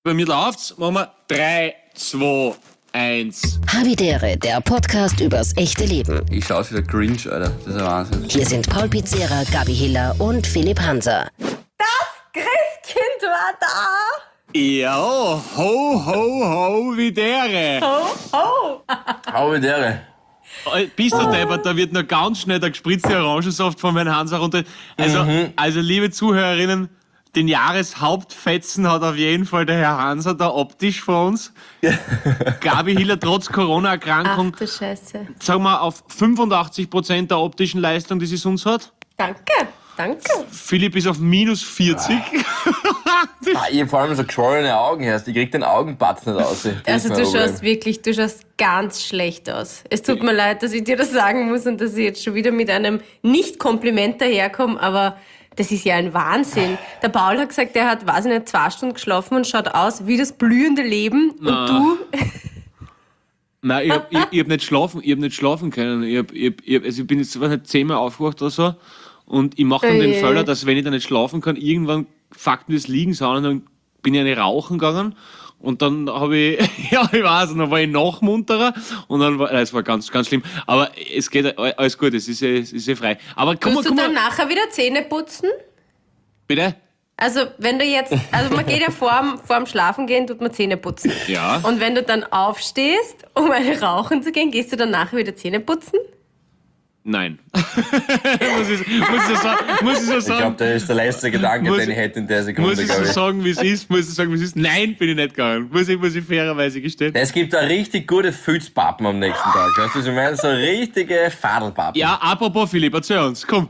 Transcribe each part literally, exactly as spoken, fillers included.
Bei mir läuft's, machen wir drei, zwei, eins. Havidere, der Podcast übers echte Leben. Ich schaue aus wie der Grinch, Alter. Das ist ein Wahnsinn. Hier sind Paul Pizzera, Gabi Hiller und Philipp Hanser. Das Christkind war da. Ja, ho, ho, ho, wie dere. Oh, oh. Hau wie dere. Bist du deppert, da wird noch ganz schnell der gespritzte Orangensaft von meinem Hansa runter. Also, Mhm. also liebe Zuhörerinnen, den Jahreshauptfetzen hat auf jeden Fall der Herr Hanser da optisch vor uns. Gabi Hiller trotz Corona-Erkrankung, Ach du Scheiße. sagen wir, auf fünfundachtzig Prozent der optischen Leistung, die sie sonst hat. Danke, danke. Philipp ist auf minus vierzig. Ah, ich hab vor allem so geschwollene Augen erst. Ich krieg den Augenbatzen nicht aus. Das Also ist du mein Problem. schaust wirklich, du schaust ganz schlecht aus. Es tut mir leid, dass ich dir das sagen muss und dass ich jetzt schon wieder mit einem Nicht-Kompliment daherkomme, aber das ist ja ein Wahnsinn. Der Paul hat gesagt, er hat, weiß ich nicht, zwei Stunden geschlafen und schaut aus wie das blühende Leben. Na. Und du, Nein, ich hab, ich, ich hab nicht schlafen, ich hab nicht schlafen können. Ich, hab, ich, hab, ich, hab, also ich bin jetzt weiß nicht, zehnmal aufgewacht oder so und ich mache dann den Oje. Fehler, dass wenn ich dann nicht schlafen kann, irgendwann fuckt mir das Liegen so an und dann bin ich eine rauchen gegangen und dann habe ich, ja, ich weiß, und dann war ich noch munterer und dann war, nein, es war ganz, ganz schlimm. Aber es geht alles gut, es ist ja, es ist ja frei. Aber komm mal, tust du komm dann mal, nachher wieder Zähne putzen? bitte? Also wenn du jetzt, also man geht ja vorm, vorm Schlafen gehen, tut man Zähne putzen. Ja. Und wenn du dann aufstehst, um eine rauchen zu gehen, gehst du dann nachher wieder Zähne putzen? Nein. muss, ich, muss, ich so, muss ich so Ich sagen? glaube, das ist der letzte Gedanke, Muss- den ich hätte in der Muss Sekunde, ich so glaube ich. sagen, wie es ist? Muss ich sagen, wie es ist? Nein, bin ich nicht gegangen. Muss ich, muss ich fairerweise gestehen. Es gibt da richtig gute Fützpappen am nächsten Tag. Weißt du, was ich meine? So richtige Fadelpappen. Ja, apropos Philipp, erzähl uns, komm.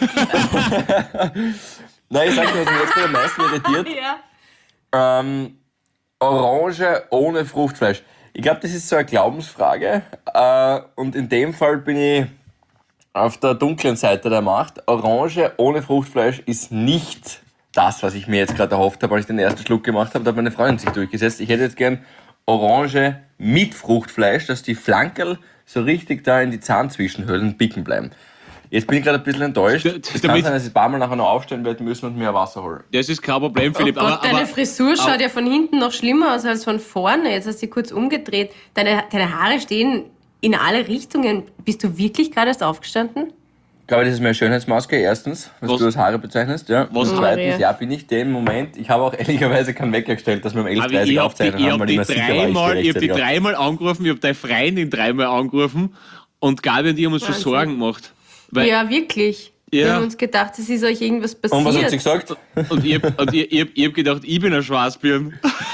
Nein, ich sag dir, was mich jetzt am meisten irritiert. Ja. Ähm, Orange ohne Fruchtfleisch. Ich glaube, das ist so eine Glaubensfrage. Äh, und in dem Fall bin ich auf der dunklen Seite der Macht. Orange ohne Fruchtfleisch ist nicht das, was ich mir jetzt gerade erhofft habe, als ich den ersten Schluck gemacht habe. Da hat meine Freundin sich durchgesetzt. Ich hätte jetzt gern Orange mit Fruchtfleisch, dass die Flankerl so richtig da in die Zahnzwischenhöhlen bicken bleiben. Jetzt bin ich gerade ein bisschen enttäuscht. D- Es kann damit- sein, dass ich ein paar Mal nachher noch aufstehen werde müssen und mir Wasser holen. Das ist kein Problem, Philipp. Oh Gott, aber, deine aber, Frisur schaut aber- ja von hinten noch schlimmer aus als von vorne. Jetzt hast du dich kurz umgedreht. Deine, deine Haare stehen in alle Richtungen. Bist du wirklich gerade erst aufgestanden? Ich glaube, das ist meine Schönheitsmaske, erstens, was, Was- du als Haare bezeichnest. Ja. Was- Und Maria. zweitens, ja, bin ich den Moment. Ich habe auch ehrlicherweise keinen Wecker gestellt, dass wir um elf Uhr aber dreißig ich hab die, aufzeichnen ich haben, hab weil die ich mir sicher war, ich dreimal, stehe ich hab die rechtzeitig auf. dreimal angerufen, ich hab deine Freundin dreimal angerufen und Gabi und ich haben uns schon Wahnsinn. Sorgen gemacht. Weil, Ja, wirklich. Ja. Wir haben uns gedacht, es ist euch irgendwas passiert. Und was hat sie gesagt? Und ich hab, und ich, ich, hab, ich hab gedacht, ich bin ein Schwarzbirn.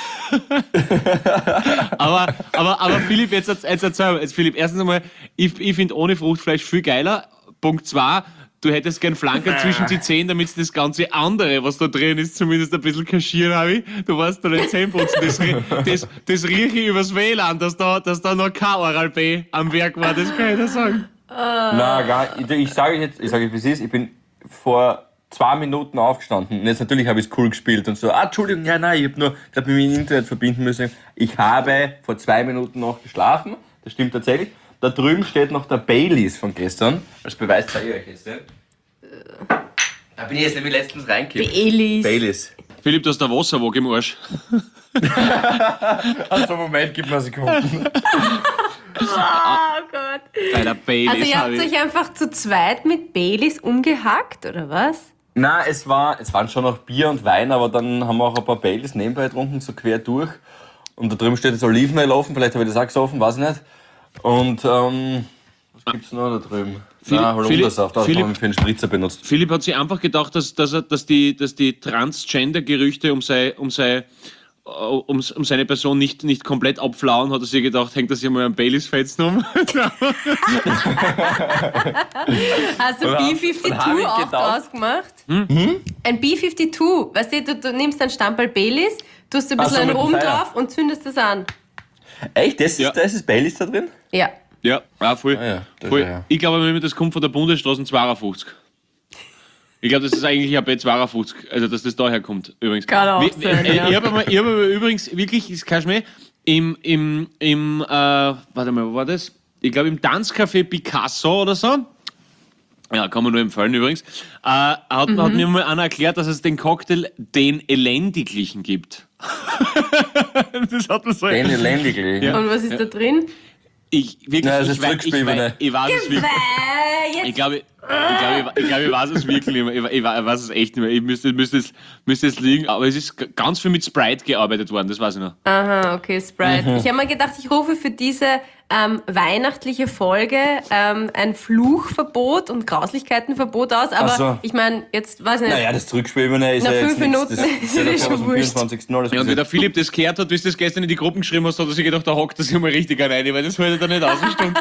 aber, aber, aber Philipp, jetzt, jetzt erzähl jetzt Philipp, erstens einmal, ich, ich finde ohne Fruchtfleisch viel geiler. Punkt zwei, du hättest gern Flanker zwischen die Zähne, damit das ganze andere, was da drin ist, zumindest ein bisschen kaschieren habe ich. Du weißt da nicht Zähne putzen. Das, rie- das, das rieche ich übers W L A N, dass da, dass da noch kein Oral-B am Werk war, das kann ich dir sagen. Na, gar Ich, ich sage jetzt, ich sage, wie es ist, ich bin vor zwei Minuten aufgestanden. Und jetzt natürlich habe ich es cool gespielt und so. Ah, Entschuldigung, ja, nein, ich habe nur, ich habe mich mit dem Internet verbinden müssen. Ich habe vor zwei Minuten noch geschlafen. Das stimmt tatsächlich. Da drüben steht noch der Baileys von gestern. Als Beweis zeige ich euch jetzt. Ja. Da bin ich jetzt nämlich letztens reingekippt. Baileys. Baileys. Philipp, du hast der Wasserwog im Arsch. Also Moment, gib mir eine Sekunde. Oh Gott. Bei der Baileys Also ihr hab habt ich... euch einfach zu zweit mit Baileys umgehackt, oder was? Na, es war, es waren schon noch Bier und Wein, aber dann haben wir auch ein paar Baileys nebenbei getrunken, so quer durch. Und da drüben steht jetzt Olivenöl offen, vielleicht habe ich das auch gesoffen, weiß ich nicht. Und, ähm, was gibt's noch da drüben? Philipp- Na, Holundersaft, das Philipp- haben wir für einen Spritzer benutzt. Philipp hat sich einfach gedacht, dass, dass, er, dass die, dass die Transgender-Gerüchte um, sei, um, sei, äh, um, um seine Person nicht, nicht komplett abflauen, hat er sich gedacht, hängt er sich mal am Baileys-Fetzen um. Hast du Und B hab- und zweiundfünfzig hab ich auch gedacht- draus gemacht? Ein B zweiundfünfzig, weißt du, du, du nimmst einen Stamperl Baileys, tust ein Ach so, bisschen einen mit dem Rum Pfeiler. drauf und zündest das an. Echt? Das ist, Ja. das ist Baileys da drin? Ja. Ja, ah, voll. Ah ja, das voll. ja, ja. Ich glaube, das kommt von der Bundesstraße zweiundfünfzig. Ich glaube, das ist eigentlich ein B zweiundfünfzig, also dass das daher kommt, übrigens. Kann auch Wie- sein, äh, ja. Ich habe aber, ich hab aber übrigens wirklich, das kannst du mir, im, im, im, äh, warte mal, wo war das? Ich glaube, im Tanzcafé Picasso oder so. Ja, kann man nur empfehlen übrigens. Äh, hat, hat mir mal einer erklärt, dass es den Cocktail den Elendiglichen gibt. Das hat man so. Danny Lendigli. Ja. Und was ist da drin? Ich, wirklich, Nein, das ich, ist weiß, ich, Rückspielbene. weiß, ich weiß es wirklich. Äh, Ich jetzt. glaube, ich, glaube, ich, ich, glaube, ich weiß es wirklich nicht mehr. Ich, ich, ich weiß es echt nicht mehr. Ich müsste, müsste, es, müsste es liegen. Aber es ist g- ganz viel mit Sprite gearbeitet worden, das weiß ich noch. Aha, okay, Sprite. Ich habe mir gedacht, ich rufe für diese ähm, weihnachtliche Folge ähm, ein Fluchverbot und Grauslichkeitenverbot aus. Aber Ach so. ich meine, jetzt weiß ich nicht. Naja, das Zurückspielbene ist Na, ja jetzt fünf nichts. Minuten Das ist ist ja eh davor, schon was am wurscht. vierundzwanzigsten alles Ja, und wie passiert. der Philipp das gehört hat, wie du das gestern in die Gruppen geschrieben hast, hat er sich gedacht, da hockt er sich mal richtig rein, weil das hält er nicht aus. eine Stunde.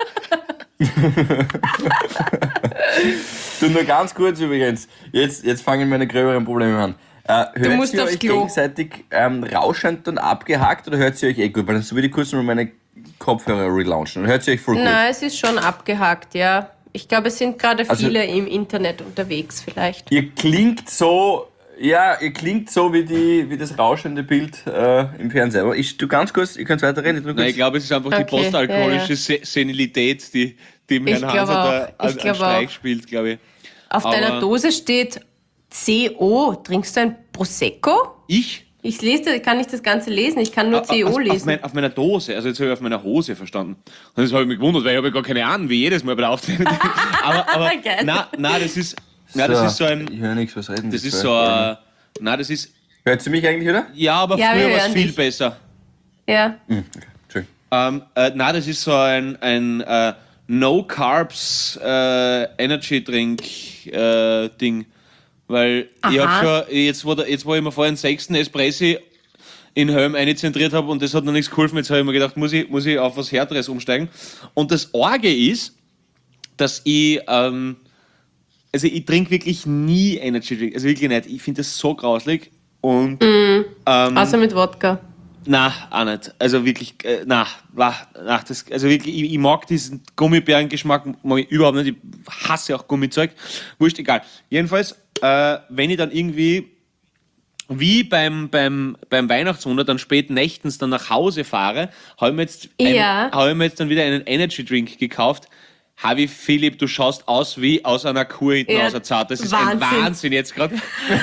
Du, nur ganz kurz übrigens. Jetzt, jetzt fangen meine gröberen Probleme an. Äh, hört musst ihr aufs euch Klo. gegenseitig ähm, rauschend und abgehakt oder hört ihr euch eh gut? Weil dann würde ich kurz mal meine Kopfhörer relaunchen. Dann hört ihr euch voll gut. Nein, es ist schon abgehakt, ja. Ich glaube, es sind gerade Also- viele im Internet unterwegs vielleicht. Ihr klingt so, ja, ihr klingt so wie, die, wie das rauschende Bild äh, im Fernseher. Aber ich, du ganz kurz, ihr könnt weiterreden. Ich tu Nein, kurz- ich glaube, es ist einfach die Okay, postalkoholische ja, ja. Se- Senilität, die, die im Ich Herrn glaube Hanser auch. da Ich an, an glaube Streich auch. spielt, glaube ich. Auf Aber- deiner Dose steht C O. Trinkst du ein Prosecco? Ich? Ich lese, ich kann nicht das Ganze lesen, ich kann nur C O auf, lesen. Auf, mein, auf meiner Dose, also jetzt habe ich auf meiner Hose verstanden. Und das habe ich mich gewundert, weil ich habe ja gar keine Ahnung, wie jedes Mal bei der Aufzeichnung. aber aber Geil. nein, nein, das ist, nein, das ist so ich ein, höre nichts, was reden das die ist zwei? so ein, nein, das ist, Hört ihr mich eigentlich, oder? ja, aber Ja, wir früher war es hören viel dich. besser. Ja. Hm, okay. Entschuldigung. Ähm, äh, nein, das ist so ein, ein äh, No Carbs äh, Energy Drink äh, Ding. Weil ich Aha. habe schon, jetzt wo, der, jetzt wo ich mir vorhin den sechsten Espressi in Helm einzentriert habe und das hat noch nichts geholfen, jetzt habe ich mir gedacht, muss ich, muss ich auf was Härteres umsteigen. Und das Orge ist, dass ich, ähm, also ich trinke wirklich nie Energy Drink, also wirklich nicht. Ich finde das so grauslig und ähm, Außer mit Wodka. na, auch nicht. Also wirklich, äh, na, na, na, das, also wirklich, ich, ich mag diesen Gummibärengeschmack mag ich überhaupt nicht. Ich hasse auch Gummizeug. Wurscht, egal. Jedenfalls, äh, wenn ich dann irgendwie, wie beim, beim, beim Weihnachtswunder, dann spät nächtens dann nach Hause fahre, habe ich, mir jetzt einen- Ja. hab ich mir jetzt dann wieder einen Energy Drink gekauft. Habi, Philipp, du schaust aus wie aus einer Kuh hinten Ja, aus der Zart. Das ist ein Wahnsinn. Wahnsinn jetzt gerade.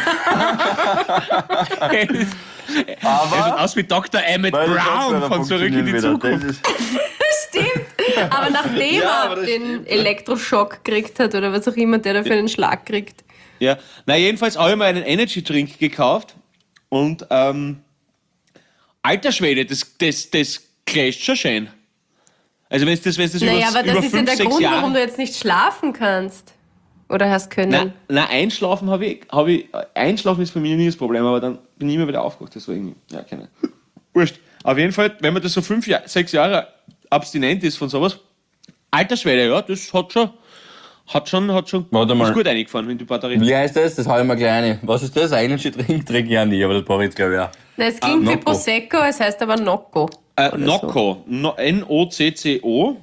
Er Aber schaut aus wie Doktor Emmett meine Brown Kopfhörer von Zurück in die funktionieren wieder. Zukunft. Das ist, Stimmt. Aber nachdem Ja, aber er das den stimmt. Elektroschock gekriegt hat oder was auch immer der da für einen Schlag kriegt. Ja, na jedenfalls habe ich mir einen Energy Drink gekauft und ähm, alter Schwede, das, das, das clasht schon schön. Also wenn es das, wenn's das Naja, über, aber über das ist ja fünf, der sechs Grund, Jahre... warum du jetzt nicht schlafen kannst. Oder hast können. Na, na, einschlafen habe ich, hab ich... Einschlafen ist bei mir nie das Problem, aber dann bin ich immer wieder aufgewacht. Das war irgendwie... Ja, keine... Wurscht. Auf jeden Fall, wenn man das so fünf, Jahr, sechs Jahre abstinent ist von sowas, alter Schwede, ja, das hat schon... Hat schon, hat schon... Warte mal. Ist gut eingefahren in die Batterie. wie heißt das? Das hau ich mal gleich rein. Was ist das? Energy Drink trinke ich auch nie, aber das brauche ich jetzt glaube ich auch. Na, es klingt wie Nocco. Prosecco, es heißt aber Nocco. Äh, oder Nocco, no, N O C C O.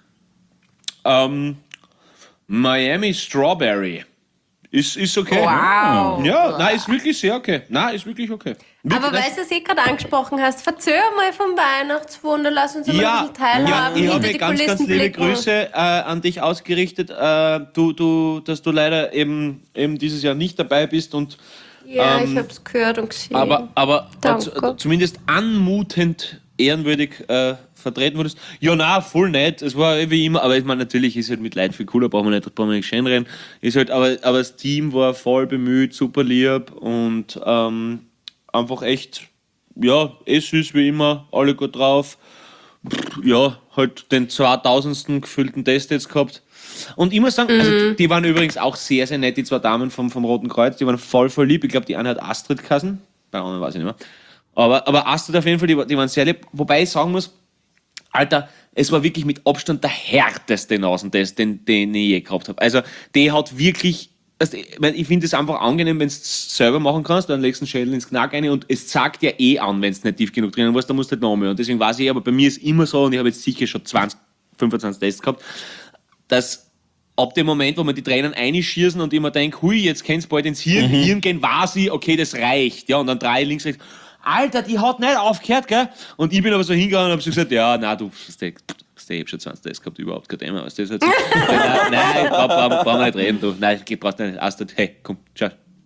Ähm, Miami Strawberry. Ist, ist okay. Wow. Ja, nein, ist wirklich sehr okay. Nein, ist wirklich okay. Wirklich, Aber das- weil du es eh gerade angesprochen hast, verzöger mal vom Weihnachtswunder, lass uns mal ja, ein bisschen teilhaben. ja, ich hinter habe die ganz, ganz Kulissen liebe blicken. Grüße äh, an dich ausgerichtet, äh, du, du, dass du leider eben, eben dieses Jahr nicht dabei bist und Ja, Ähm, ich hab's gehört und gesehen. aber, aber Danke. z- zumindest anmutend ehrenwürdig äh, vertreten wurdest. Ja, na, voll nett. Es war eh wie immer, aber ich meine, natürlich ist halt mit Leid viel cooler, brauchen wir nicht, brauchen wir nicht schön reden. Ist halt, aber, aber das Team war voll bemüht, super lieb und ähm, einfach echt, ja, eh süß wie immer, alle gut drauf. Pff, ja, halt den zweitausendsten gefüllten Test jetzt gehabt. Und ich muss sagen, also Mhm. die, die waren übrigens auch sehr, sehr nett, die zwei Damen vom, vom Roten Kreuz, die waren voll, voll lieb. Ich glaube, die eine hat Astrid geheißen, bei der anderen weiß ich nicht mehr. Aber, aber Astrid auf jeden Fall, die, war- die waren sehr lieb. Wobei ich sagen muss, Alter, es war wirklich mit Abstand der härteste Nasentest, den, den ich je gehabt habe. Also, der hat wirklich, also, ich, mein, ich finde es einfach angenehm, wenn du es selber machen kannst, dann legst du einen Schädel ins Knack rein und es zeigt ja eh an, wenn es nicht tief genug drinnen warst, dann musst du halt noch mehr. Und deswegen weiß ich, aber bei mir ist immer so, und ich habe jetzt sicher schon zwanzig, fünfundzwanzig Tests gehabt, dass ab dem Moment, wo man die Tränen einschießen und immer denkt, hui, jetzt kann's bald ins Hirn, Hirn gehen, weiß ich, okay, das reicht. Ja, und dann drei links, rechts. Alter, die hat nicht aufgehört, gell? Und ich bin aber so hingegangen und hab so gesagt, ja, na du, ich hab schon zwanzig Tests gehabt, überhaupt kein Thema. Weißt du, das ist halt so. Nein, nein, brauchen brauch, brauch wir nicht reden, du. Nein, brauchst du nicht. Astrid, hey, komm, schau.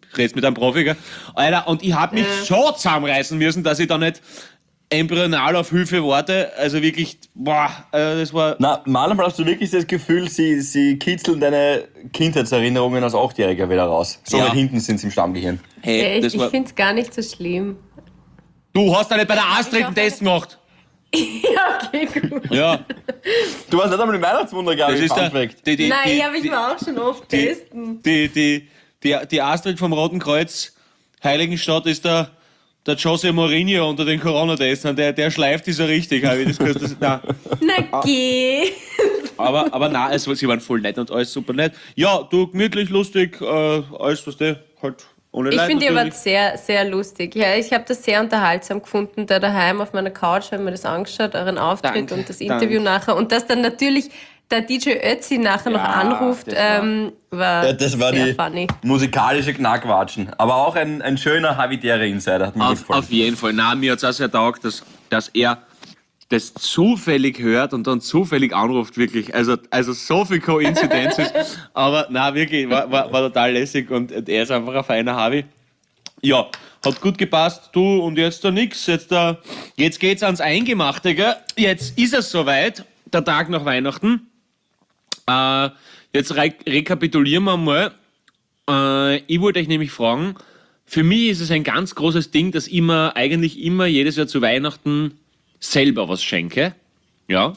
red's mit einem Profi, gell? Alter, und ich hab mich Ja. so zusammenreißen müssen, dass ich da nicht embryonal auf Hilfe warte. Also wirklich, boah, äh, das war... Na, manchmal hast du wirklich das Gefühl, sie, sie kitzeln deine Kindheitserinnerungen als Achtjähriger wieder raus. So Ja. weit hinten sind sie im Stammgehirn. Hey, Echt, das ich war, finde es gar nicht so schlimm. du hast ja nicht bei der Astrid einen Ich Test gemacht. Ja, okay, gut. Ja, Du warst nicht einmal im Weihnachtswunder, glaube das ich, ist der... Fun Fact. Die, die, Nein, die, habe ich die, mir auch schon oft die, testen. die, die, die, die Astrid vom Roten Kreuz Heiligenstadt ist der, der Jose Mourinho unter den Corona-Testern. Der, der schleift die so richtig. Habe ich das gehört? Das, nein. Na geh. Aber, aber nein, also, sie waren voll nett und alles super nett. Ja, du, gemütlich, lustig, äh, alles, was du halt ohne Ich Leid finde, ihr wart natürlich. sehr, sehr lustig. Ja, ich habe das sehr unterhaltsam gefunden, da daheim auf meiner Couch, habe mir das angeschaut, euren Auftritt Danke, und das danke. Interview nachher. Und dass dann natürlich der D J Ötzi nachher noch Ja, anruft, das war- ähm, war, Ja, das war sehr die funny. musikalische Knackwatschen. Aber auch ein, ein schöner habitärer Insider. Hat mir gut Auf, gefallen. auf jeden Fall. Nein, mir hat es auch sehr taugt, dass, dass er das zufällig hört und dann zufällig anruft, wirklich. Also, also so viel Koinzidenz ist. Aber nein, wirklich, war, war, war total lässig und er ist einfach ein feiner Harvey. Ja, hat gut gepasst, du, und jetzt da nix. Jetzt, da, jetzt geht's ans Eingemachte, gell? Jetzt ist es soweit, der Tag nach Weihnachten. Äh, jetzt re rekapitulieren wir mal. Äh, ich wollte euch nämlich fragen, für mich ist es ein ganz großes Ding, dass ich mir eigentlich immer jedes Jahr zu Weihnachten selber was schenke. Ja.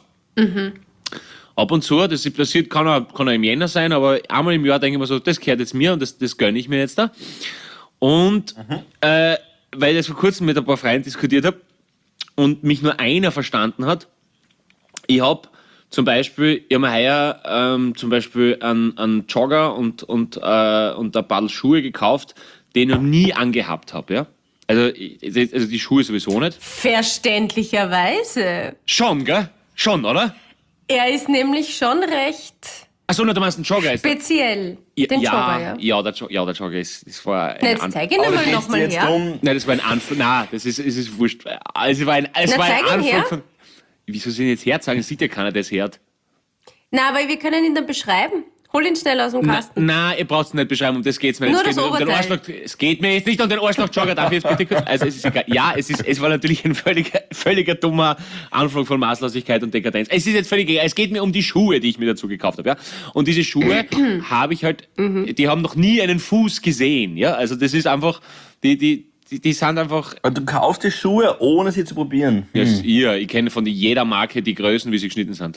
Ab und zu, das passiert, kann auch, kann auch im Jänner sein, aber einmal im Jahr denke ich mir so, das gehört jetzt mir und das, das gönne ich mir jetzt da. Und äh, weil ich das vor kurzem mit ein paar Freunden diskutiert habe und mich nur einer verstanden hat, ich habe zum Beispiel, ich habe mir heuer ähm, zum Beispiel einen, einen Jogger und, und, äh, und ein paar Schuhe gekauft, die ich noch nie angehabt habe. Ja? Also, ich- also die Schuhe sowieso nicht. Verständlicherweise. Schon, gell? Schon, oder? Er ist nämlich schon recht Achso, nur du meinst einen Jogger. Ist speziell. ja, Den ja, Jogger, ja. ja, der, Jo- ja, der Jogger ist, ist war ein Na, jetzt An- zeig ihn Aber einmal geht's nochmal dir jetzt her. drum, Nein, das war ein Anfang. Nein, das ist, es ist wurscht. Also, es war ein, es Na, war ein zeig ihn Anfang her. von. Wieso soll ich jetzt herzeigen? Sieht ja keiner, der es hört. Na, aber wir können ihn dann beschreiben. Hol ihn schnell aus dem Na, Kasten. nein, ihr braucht es nicht beschreiben, um das geht's mir. Nur Es geht das mir um den Oberteil. Arschloch. Es geht mir jetzt nicht um den Arschloch-Jogger, darf ich jetzt bitte kurz. Also es ist egal. Ja, es, ist, es war natürlich ein völliger, völliger dummer Anflug von Maßlosigkeit und Dekadenz. Es ist jetzt völlig egal. Es geht mir um die Schuhe, die ich mir dazu gekauft habe. Ja? Und diese Schuhe habe ich halt, die haben noch nie einen Fuß gesehen. Ja? Also das ist einfach, die, die, die, die sind einfach. du kaufst die Schuhe, ohne sie zu probieren. Ja, das ist ihr. Ich kenne von jeder Marke die Größen, wie sie geschnitten sind.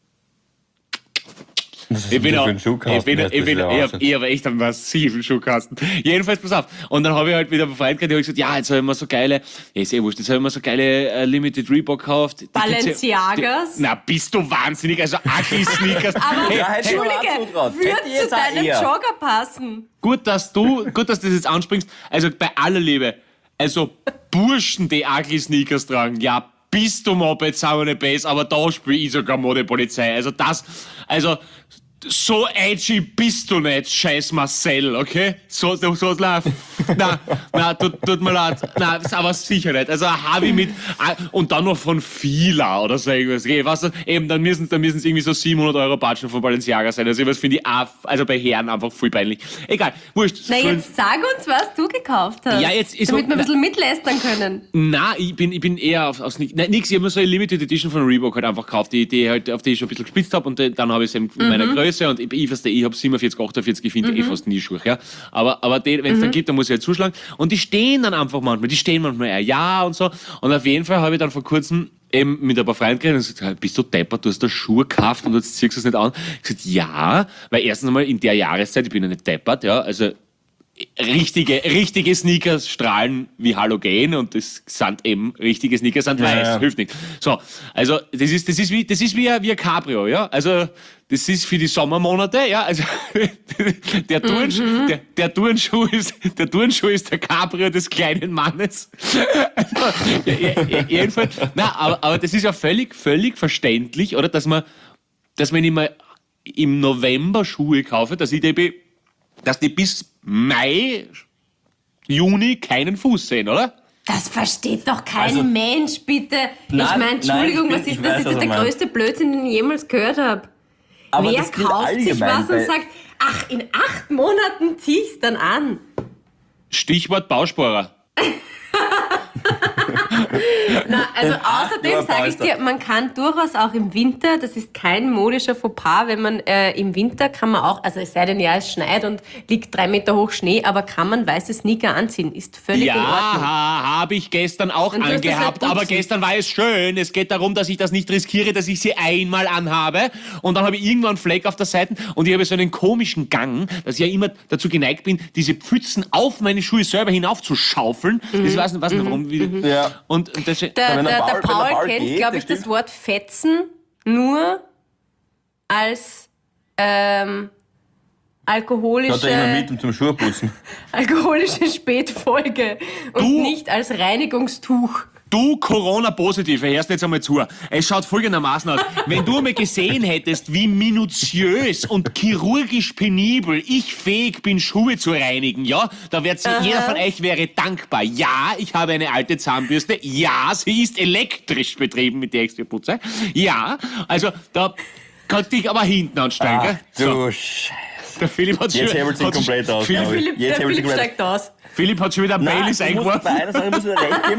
Ich bin auch, ich bin, ich bin, ich hab, ich hab echt einen massiven Schuhkasten. Jedenfalls, pass auf. Und dann habe ich halt wieder einen Freund gehabt, der hat gesagt, ja, jetzt habe ich mir so geile, ja, ist eh wurscht, jetzt habe ich mir so geile äh, Limited Reebok gekauft. Die gibt's ja- Balenciagas? Die, na, bist du wahnsinnig, also Ugly-Sneakers. Aber Hey, Ja, hätte ich mir auch Entschuldige, zutraut. Hätte ich würde zu jetzt auch deinem eher. Jogger passen. gut, dass du, gut, dass du das jetzt anspringst. Also bei aller Liebe, also Burschen, die Ugly-Sneakers tragen, ja, bist du Moped, Saune Bass, aber da spiele ich sogar Modepolizei. Also das, also so edgy bist du nicht, scheiß Marcel, okay? So, so, so, na, na, na tut, tut mir leid, na, ist aber sicher nicht. Also habe ich mit, und dann noch von Fila oder so irgendwas. Okay, weißt du, eben, dann müssen dann müssen es irgendwie so siebenhundert Euro Batschen von Balenciaga sein. Also das finde ich auch, also bei Herren einfach voll peinlich. Egal, wurscht. Na, Sollen- jetzt sag uns, was du gekauft hast. Ja, jetzt ist- damit wir ein bisschen mitlästern können. Na, ich bin, ich bin eher auf, auf Nein, nix, ich habe mir so eine Limited Edition von Reebok halt einfach gekauft, die, die halt, auf die ich schon ein bisschen gespitzt habe und dann habe ich es in meiner Größe und ich, ich, verstehe, ich habe siebenundvierzig, achtundvierzig, ich finde eh fast nie Schuhe, ja. Aber, aber wenn es dann gibt, dann muss ich halt zuschlagen. Und die stehen dann einfach manchmal, die stehen manchmal eher ja und so. Und auf jeden Fall habe ich dann vor kurzem eben mit ein paar Freunden geredet und gesagt, bist du deppert, du hast da Schuhe gekauft und jetzt ziehst du es nicht an. Ich gesagt, ja, weil erstens einmal in der Jahreszeit, ich bin ja nicht deppert, ja, also richtige, richtige Sneakers strahlen wie Halogen und das sind eben richtige Sneakers sind Ja, weiß, ja. hilft nicht. So, also das ist das ist wie das ist wie ein, wie ein Cabrio, ja? Also das ist für die Sommermonate, ja, also der, Turnschuh, der, der, Turnschuh ist, der Turnschuh ist der Cabrio des kleinen Mannes. Also, ja, ja, jedenfalls, na, aber, aber das ist ja völlig, völlig verständlich, oder, dass man, dass wenn ich mal im November Schuhe kaufe, dass ich die, be- dass die bis Mai, Juni keinen Fuß sehen, oder? Das versteht doch kein Also- Mensch, bitte. Nein, ich meine, Entschuldigung, nein, was ich bin- ist ich das? weiß, Das was ist er der meint. größte Blödsinn, den ich jemals gehört habe. Aber Wer das gilt kauft sich allgemein was und bei- sagt, ach, in acht Monaten zieh ich's dann an? Stichwort Bausparer. Na, also außerdem Ja, sage ich dir, man kann durchaus auch im Winter, das ist kein modischer Fauxpas, wenn man äh, im Winter kann man auch, also es sei denn ja, es schneit und liegt drei Meter hoch Schnee, aber kann man weiße Sneaker anziehen, ist völlig in Ordnung. Ja, habe ich gestern auch Und du hast das angehabt, halt aber putzen. gestern war es schön. Es geht darum, dass ich das nicht riskiere, dass ich sie einmal anhabe und dann habe ich irgendwann einen Fleck auf der Seite und ich habe so einen komischen Gang, dass ich ja immer dazu geneigt bin, diese Pfützen auf meine Schuhe selber hinaufzuschaufeln. Mhm. Das weiß nicht, weiß nicht warum. Wie, Ja. Und, und das, Der, wenn der, der der Paul- wenn der Paul Paul kennt, geht, glaube das ich, das stimmt. Wort Fetzen nur als ähm, alkoholische, Hat er immer mit um zum Schuhputzen. alkoholische Spätfolge und Du- nicht als Reinigungstuch. Du Corona-Positive, hörst jetzt einmal zu. Es schaut folgendermaßen aus. Wenn du einmal gesehen hättest, wie minutiös und chirurgisch penibel ich fähig bin, Schuhe zu reinigen, ja, da wird sie, jeder von euch wäre dankbar. Ja, ich habe eine alte Zahnbürste. Ja, sie ist elektrisch betrieben, mit der ich sie putze. Ja, also da kannst du dich aber hinten anstellen, Ach, gell? So, du Scheiße. der Philipp hat Jetzt schon, hebelt sich hat sich- komplett aus. Philipp, glaub ich. Philipp, Jetzt der hebelt sich Philipp komplett steigt aus. Philipp hat schon wieder Nein, Baileys ich muss bei eingeworfen. einer Sache muss ich dir recht geben.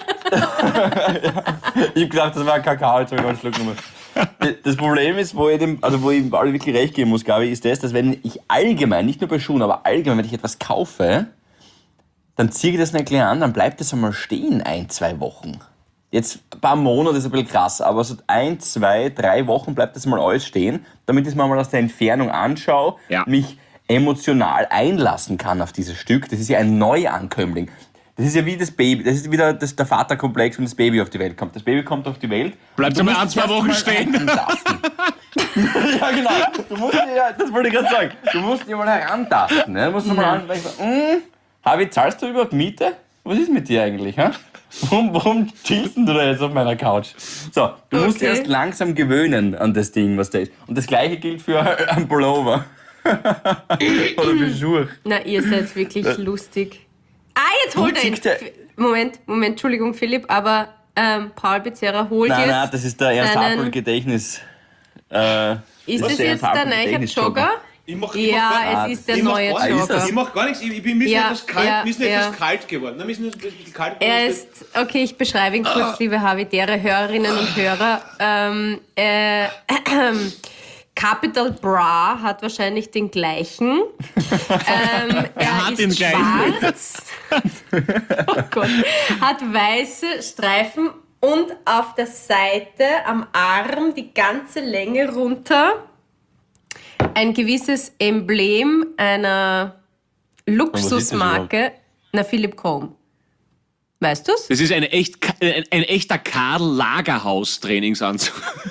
Ich hab gedacht, das war ein Kakao, jetzt habe ich einen Schluck genommen. Das Problem ist, wo ich dem, also wo ich alle wirklich recht geben muss, glaube ich, ist das, dass wenn ich allgemein, nicht nur bei Schuhen, aber allgemein, wenn ich etwas kaufe, dann ziehe ich das nicht gleich an, dann bleibt das einmal stehen, ein, zwei Wochen. Jetzt ein paar Monate ist ein bisschen krass, aber so ein, zwei, drei Wochen bleibt das mal alles stehen, damit ich es mir mal aus der Entfernung anschaue, Ja. mich emotional einlassen kann auf dieses Stück. Das ist ja ein Neuankömmling. Das ist ja wie das Baby. Das ist wieder das, der Vaterkomplex, wenn das Baby auf die Welt kommt. Das Baby kommt auf die Welt. Bleibt und du einmal musst ein, zwei erst Wochen mal stehen. herantasten. Ja, genau. Du musst, ja, das wollte ich gerade sagen. Du musst dich mal herantasten. Ne? Du musst mal an, hm, Harvey, zahlst du überhaupt Miete? Was ist mit dir eigentlich? Hä? Warum, warum chillst denn du da jetzt auf meiner Couch? So, du musst dich Okay. erst langsam gewöhnen an das Ding, was da ist. Und das gleiche gilt für einen Pullover. Oder für Schuhe. Na, ihr seid wirklich lustig. Ah, jetzt holt er ihn. zieht der- Moment, Moment, Entschuldigung, Philipp, aber ähm, Paul Becerra holt Nein, jetzt. nein, das ist der Ernst einen- Appel Gedächtnis. Äh, Ist das das ist der jetzt Ernst der Appel neue Gedächtnisjogger. Jogger? Ich mach, Ja, es ist der ich mach neue gar nichts. Jogger. Ist Ich mach gar nichts, ich, ich bin mir ist Ja, etwas kalt, ja, mir ist ja. etwas kalt geworden. Nein, mir ist nur ein bisschen kalt geworden. Er ist, okay, ich beschreibe ihn kurz, liebe Havidere Hörerinnen und Hörer. Ähm, äh, äh, Capital Bra hat wahrscheinlich den gleichen. Ähm, er hat ist den gleichen. schwarz. Oh Gott. Hat weiße Streifen und auf der Seite am Arm die ganze Länge runter ein gewisses Emblem einer Luxusmarke, na Philipp Cohn. Weißt du's? Das ist ein, echt, ein, ein echter Karl Lagerhaus Trainingsanzug.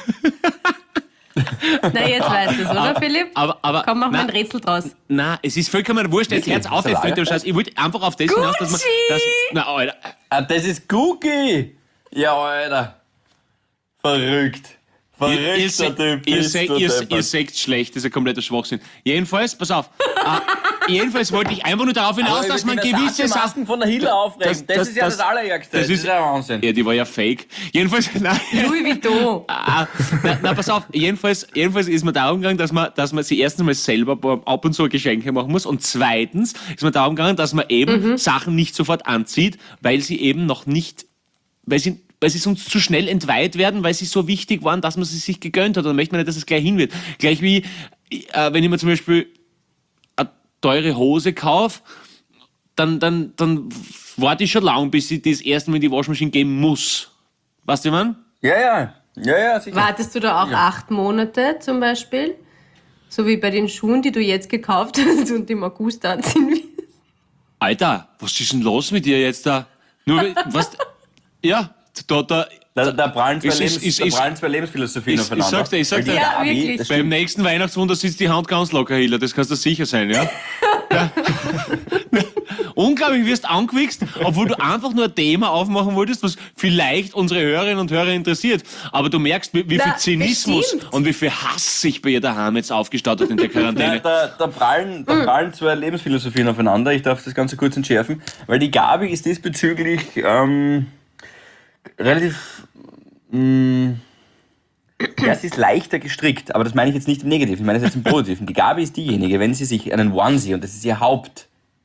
Na, jetzt weißt du es, oder Philipp? Aber, aber, Komm, mach mal ein na, Rätsel draus. na, es ist vollkommen wurscht. Jetzt Wirklich? hört's auf, Ist jetzt der fällt der Scheiß. Ich wollte einfach auf das hinaus, dass man. Dass, na, Alter. Ah, das ist Cookie! Ja, Alter. Verrückt. Ihr, ihr, Verrückter se- Typ. ihr, bist se- du ihr, deppert. ihr seht schlecht, das ist ein kompletter Schwachsinn. Jedenfalls, pass auf. äh, jedenfalls wollte ich einfach nur darauf hinaus, Aber dass über man die gewisse Masken Sachen. von der Hille aufregen. Das, das- ist ja das- das, Allerärgste. das Das ist- ist ja Wahnsinn. Ja, die war ja fake. Jedenfalls, nein. Louis Vuitton. Ah, na, na, pass auf, jedenfalls, jedenfalls ist mir darum gegangen, dass man, dass man sich erstens mal selber ab und zu Geschenke machen muss und zweitens ist mir darum gegangen, dass man eben Sachen nicht sofort anzieht, weil sie eben noch nicht, weil sie, weil sie sonst zu schnell entweiht werden, weil sie so wichtig waren, dass man sie sich gegönnt hat. Und dann möchte man nicht, dass es gleich hin wird. Gleich wie, äh, wenn ich mir zum Beispiel eine teure Hose kaufe, dann, dann, dann warte ich schon lang, bis ich das erste Mal in die Waschmaschine geben muss. Weißt du, man? Ja, ja. Ja, ja, sicher. Wartest du da auch acht Monate zum Beispiel? So wie bei den Schuhen, die du jetzt gekauft hast und im August anziehen willst? Alter, was ist denn los mit dir jetzt da? Nur, was, ja, da, da, Da, da prallen zwei, Ist- Lebens, ist- ist- da ist- prallen zwei Lebensphilosophien ich- aufeinander. ich sag's dir, ich sag's Weil die dir. Ja, Gabi, wirklich. das beim stimmt. nächsten Weihnachtswunder sitzt die Hand ganz locker, Hiller, das kannst du sicher sein, ja? ja. Unglaublich, wirst angewichst, obwohl du einfach nur ein Thema aufmachen wolltest, was vielleicht unsere Hörerinnen und Hörer interessiert. Aber du merkst, wie, wie viel Na, Zynismus bestimmt. und wie viel Hass sich bei ihr daheim jetzt aufgestaut hat in der Nein, Quarantäne. da, da, prallen, da prallen zwei Lebensphilosophien aufeinander. Ich darf das Ganze kurz entschärfen. Weil die Gabi ist diesbezüglich ähm, relativ... Mh, ja, sie ist leichter gestrickt, aber das meine ich jetzt nicht im Negativen, ich meine es jetzt im Positiven. Die Gabi ist diejenige, wenn sie sich einen Onesie, und das ist ihr Haupt,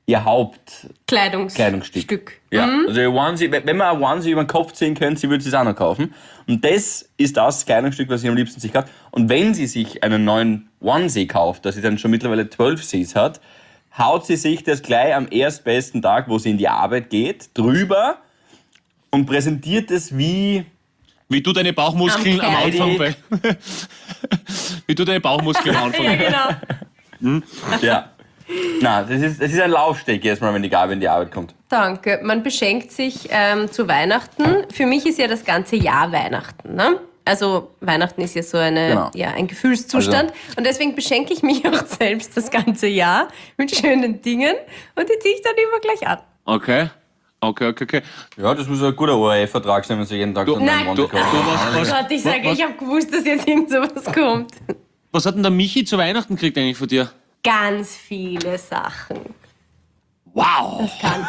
ihr Haupt Kleidungs Kleidungsstück. Stück. Ja, also ihr Onesie, wenn man ein Onesie über den Kopf ziehen könnte, sie würde es auch noch kaufen. Und das ist das Kleidungsstück, was sie am liebsten sich kauft. Und wenn sie sich einen neuen Onesie kauft, dass sie dann schon mittlerweile zwölf Sees hat, haut sie sich das gleich am erstbesten Tag, wo sie in die Arbeit geht, drüber und präsentiert es wie... Wie du deine Bauchmuskeln am Am Anfang bei. Wie du deine Bauchmuskeln am Anfang. Ja, genau. Ja. Nein, das ist, das ist ein Laufsteg jedes Mal, wenn die Gabi in die Arbeit kommt. Danke. Man beschenkt sich ähm, zu Weihnachten. Für mich ist ja das ganze Jahr Weihnachten. Ne? Also Weihnachten ist ja so eine, Genau. ja, ein Gefühlszustand. Also- Und deswegen beschenke ich mich auch selbst das ganze Jahr mit schönen Dingen. Und die ziehe ich dann immer gleich an. Okay. Okay, okay, okay. Ja, das muss ein guter O R F-Vertrag sein, wenn sie jeden Tag so einen Nein, Onesie du- kaufen. du was- Oh was- Gott, ich sage, was- ich habe gewusst, dass jetzt irgend sowas kommt. Was hat denn der Michi zu Weihnachten gekriegt eigentlich von dir? Ganz viele Sachen. Wow! Kann.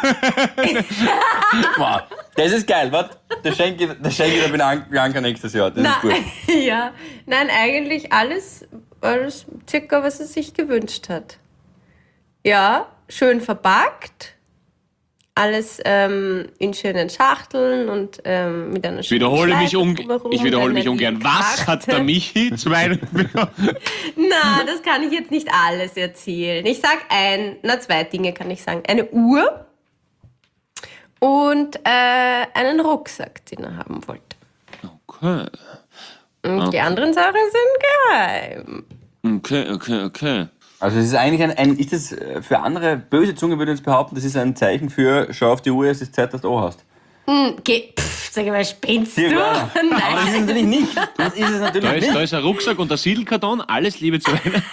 Wow, das ist geil, was? Das schenke ich, das schenke ich der Bian- Bianca nächstes Jahr. Das Na, ist gut. ja, nein, eigentlich alles, alles circa, was er sich gewünscht hat. Ja, schön verpackt. Alles ähm, in schönen Schachteln und ähm, mit einer Ich schönen wiederhole mich, Schleife un drumherum ich wiederhole und mich einer ungern. lieben Was Karte. hat der Michi zu Weihnachten bekommen? Na, das kann ich jetzt nicht alles erzählen. Ich sag ein, na zwei Dinge kann ich sagen. Eine Uhr und äh, einen Rucksack, den er haben wollte. Okay. Und die anderen Sachen sind geheim. Okay, okay, okay. Also es ist eigentlich ein, ein ist das äh, für andere böse Zunge würde jetzt behaupten, das ist ein Zeichen für schau auf die Uhr, es ist Zeit, dass du auch hast. Geh, pff, sag mal, spinnst du? Ja, klar. Aber das ist Nein. natürlich nicht. Das ist es Da natürlich ist, da nicht. ist ein Rucksack und ein Siedelkarton. Alles Liebe zu Weihnachten.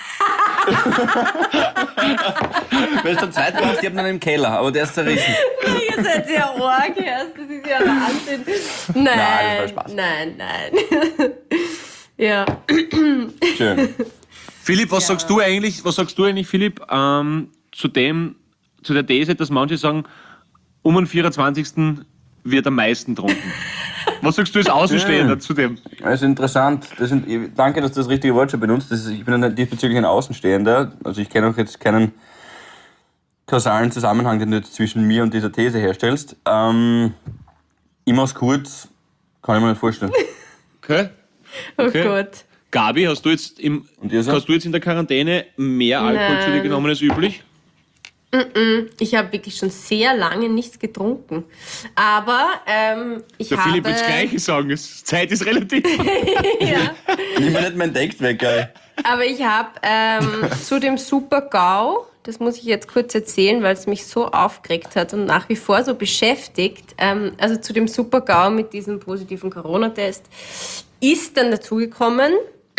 Wenn du zum zweiten hast, ich hab noch einen im Keller, aber der ist zerrissen. Ihr seid ja arg, erst. Das ist ja Wahnsinn. Nein, Nein, das war Spaß. nein, nein. Ja. Schön. Philipp, was sagst du eigentlich, was sagst du eigentlich, Philipp, ähm, zu dem, zu der These, dass manche sagen, um den vierundzwanzigsten wird am meisten getrunken? Was sagst du als Außenstehender zu dem? Das ist interessant. Das sind, danke, dass du das richtige Wort schon benutzt. Das ist, ich bin diesbezüglich ein Außenstehender. Also ich kenne auch jetzt keinen kausalen Zusammenhang, den du jetzt zwischen mir und dieser These herstellst. Ähm, ich mach's kurz, kann ich mir nicht vorstellen. Okay. Oh Okay. Gott. Gabi, hast du jetzt im, Und ihr so? hast du jetzt in der Quarantäne mehr Alkohol zu dir Nein. genommen als üblich? Ich habe wirklich schon sehr lange nichts getrunken. Aber ähm, ich Der habe... Philipp wird das Gleiche sagen. Es- Zeit ist relativ. Ja. Nimm mir nicht mein Text weg, geil. Aber ich habe ähm, zu dem Super-GAU, das muss ich jetzt kurz erzählen, weil es mich so aufgeregt hat und nach wie vor so beschäftigt, ähm, also zu dem Super-GAU mit diesem positiven Corona-Test, ist dann dazugekommen,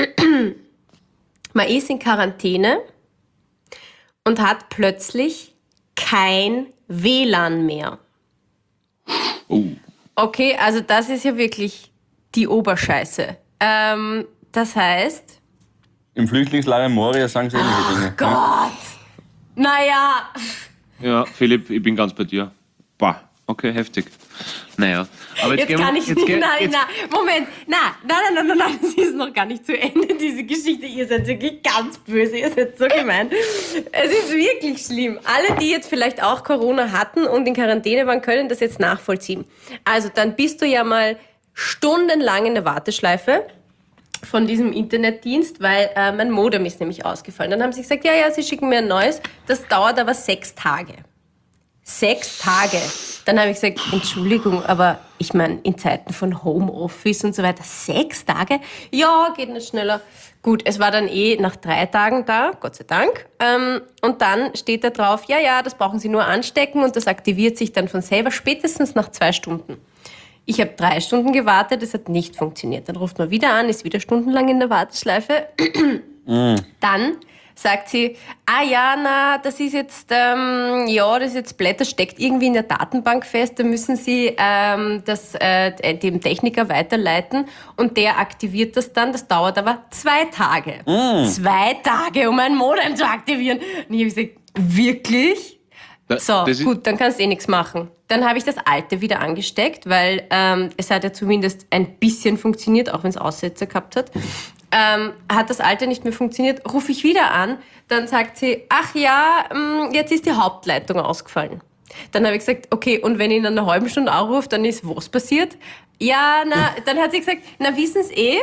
man ist in Quarantäne und hat plötzlich kein W L A N mehr. Oh. Okay, also das ist ja wirklich die Oberscheiße. Ähm, das heißt... Im Flüchtlingslager in Moria sagen sie ähnliche Dinge. Gott! Naja, Ja, Philipp, ich bin ganz bei dir. Boah, okay, heftig. Naja, aber jetzt, jetzt gehen wir- kann ich jetzt, nicht. gehen- Nein, jetzt, nein, Moment. Nein, nein, nein, nein, nein, das ist noch gar nicht zu Ende, diese Geschichte. Ihr seid wirklich ganz böse, ihr seid so gemein. Es ist wirklich schlimm. Alle, die jetzt vielleicht auch Corona hatten und in Quarantäne waren, können das jetzt nachvollziehen. Also, dann bist du ja mal stundenlang in der Warteschleife von diesem Internetdienst, weil äh, mein Modem ist nämlich ausgefallen. Dann haben sie gesagt, ja, ja, sie schicken mir ein neues. Das dauert aber sechs Tage. Sechs Tage. Dann habe ich gesagt, Entschuldigung, aber ich meine, in Zeiten von Homeoffice und so weiter, sechs Tage? Ja, geht nicht schneller. Gut, es war dann eh nach drei Tagen da, Gott sei Dank. Ähm, und dann steht da drauf, ja, ja, das brauchen Sie nur anstecken und das aktiviert sich dann von selber spätestens nach zwei Stunden. Ich habe drei Stunden gewartet, es hat nicht funktioniert. Dann ruft man wieder an, ist wieder stundenlang in der Warteschleife. Dann sagt sie, ah ja, na, das ist jetzt, ähm, ja, das ist jetzt Blätter, steckt irgendwie in der Datenbank fest, da müssen Sie ähm, das äh, dem Techniker weiterleiten und der aktiviert das dann, das dauert aber zwei Tage. Zwei Tage, um ein Modem zu aktivieren. Und ich habe gesagt, wirklich? Da- So, das ist- gut, dann kannst du eh nichts machen. Dann habe ich das alte wieder angesteckt, weil ähm, es hat ja zumindest ein bisschen funktioniert, auch wenn es Aussetzer gehabt hat. ähm, hat das alte nicht mehr funktioniert, rufe ich wieder an, dann sagt sie, ach ja, mh, jetzt ist die Hauptleitung ausgefallen. Dann habe ich gesagt, okay, und wenn ich in einer halben Stunde anrufe, dann ist was passiert? Ja, na, dann hat sie gesagt, na, wissen Sie eh,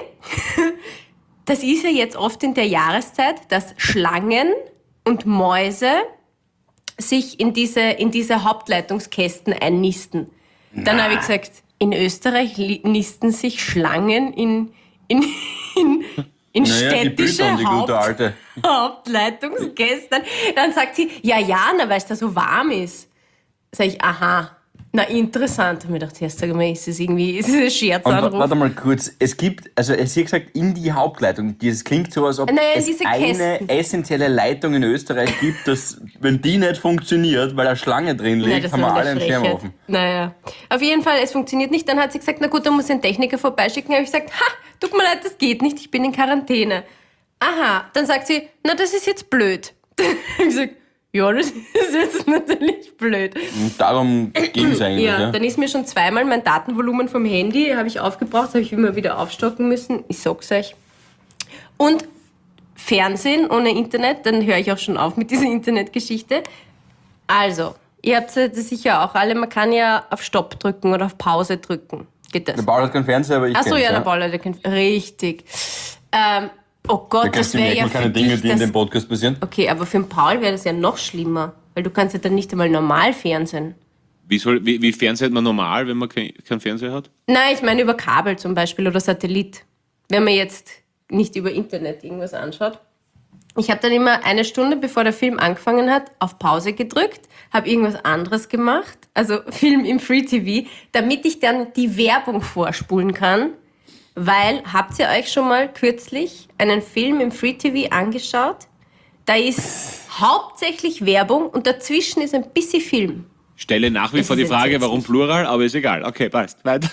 das ist ja jetzt oft in der Jahreszeit, dass Schlangen und Mäuse sich in diese, in diese Hauptleitungskästen einnisten. Dann habe ich gesagt, in Österreich li- nisten sich Schlangen in, in, in, in Naja, die städtische Python, die gute Haupt, alte. Hauptleitungskästen. Dann sagt sie, ja, ja, na, weil es da so warm ist. Sag ich, aha, na, interessant. Hab mir gedacht, ja, sag mal, ist das irgendwie, ist das ein Und Scherzanruf? wa- warte mal kurz, es gibt, also es hier gesagt, in die Hauptleitung, das klingt so, als ob Naja, es diese eine Kästen. essentielle Leitung in Österreich gibt, dass, wenn die nicht funktioniert, weil da Schlange drin Nein, liegt, das haben wir war alle eine einen Frechheit. Schermofen. Naja, auf jeden Fall, es funktioniert nicht. Dann hat sie gesagt, na gut, dann muss ich einen Techniker vorbeischicken. Habe ich gesagt, ha, tut mir leid, das geht nicht, ich bin in Quarantäne. Aha, dann sagt sie, na, das ist jetzt blöd. Dann habe ich gesagt, ja, das ist jetzt natürlich blöd. Und darum ging es eigentlich. Ja, Ja, dann ist mir schon zweimal mein Datenvolumen vom Handy, habe ich aufgebraucht, habe ich immer wieder aufstocken müssen. Ich sag's euch. Und Fernsehen ohne Internet, dann höre ich auch schon auf mit dieser Internetgeschichte. Also, ihr habt das sicher auch alle, man kann ja auf Stopp drücken oder auf Pause drücken. Geht das? Der Paul hat keinen Fernseher, aber ich Achso, kenn's, ja, der Paul hat kein... Richtig. Ähm, oh Da Gott, kannst das du wäre merken, ja für keine Dinge, dich die in das... dem Podcast passieren. Okay, aber für den Paul wäre das ja noch schlimmer, weil du kannst ja dann nicht einmal normal fernsehen. Wie, soll, wie, wie fernseht man normal, wenn man kein, keinen Fernseher hat? Nein, ich meine über Kabel zum Beispiel oder Satellit. Wenn man jetzt nicht über Internet irgendwas anschaut. Ich habe dann immer eine Stunde, bevor der Film angefangen hat, auf Pause gedrückt, habe irgendwas anderes gemacht, also Film im Free T V, damit ich dann die Werbung vorspulen kann. Weil, habt ihr euch schon mal kürzlich einen Film im Free T V angeschaut? Da ist hauptsächlich Werbung und dazwischen ist ein bisschen Film. Stelle nach wie Das vor die ist Frage, entsetzlich. warum Plural, aber ist egal. Okay, passt. Weiter.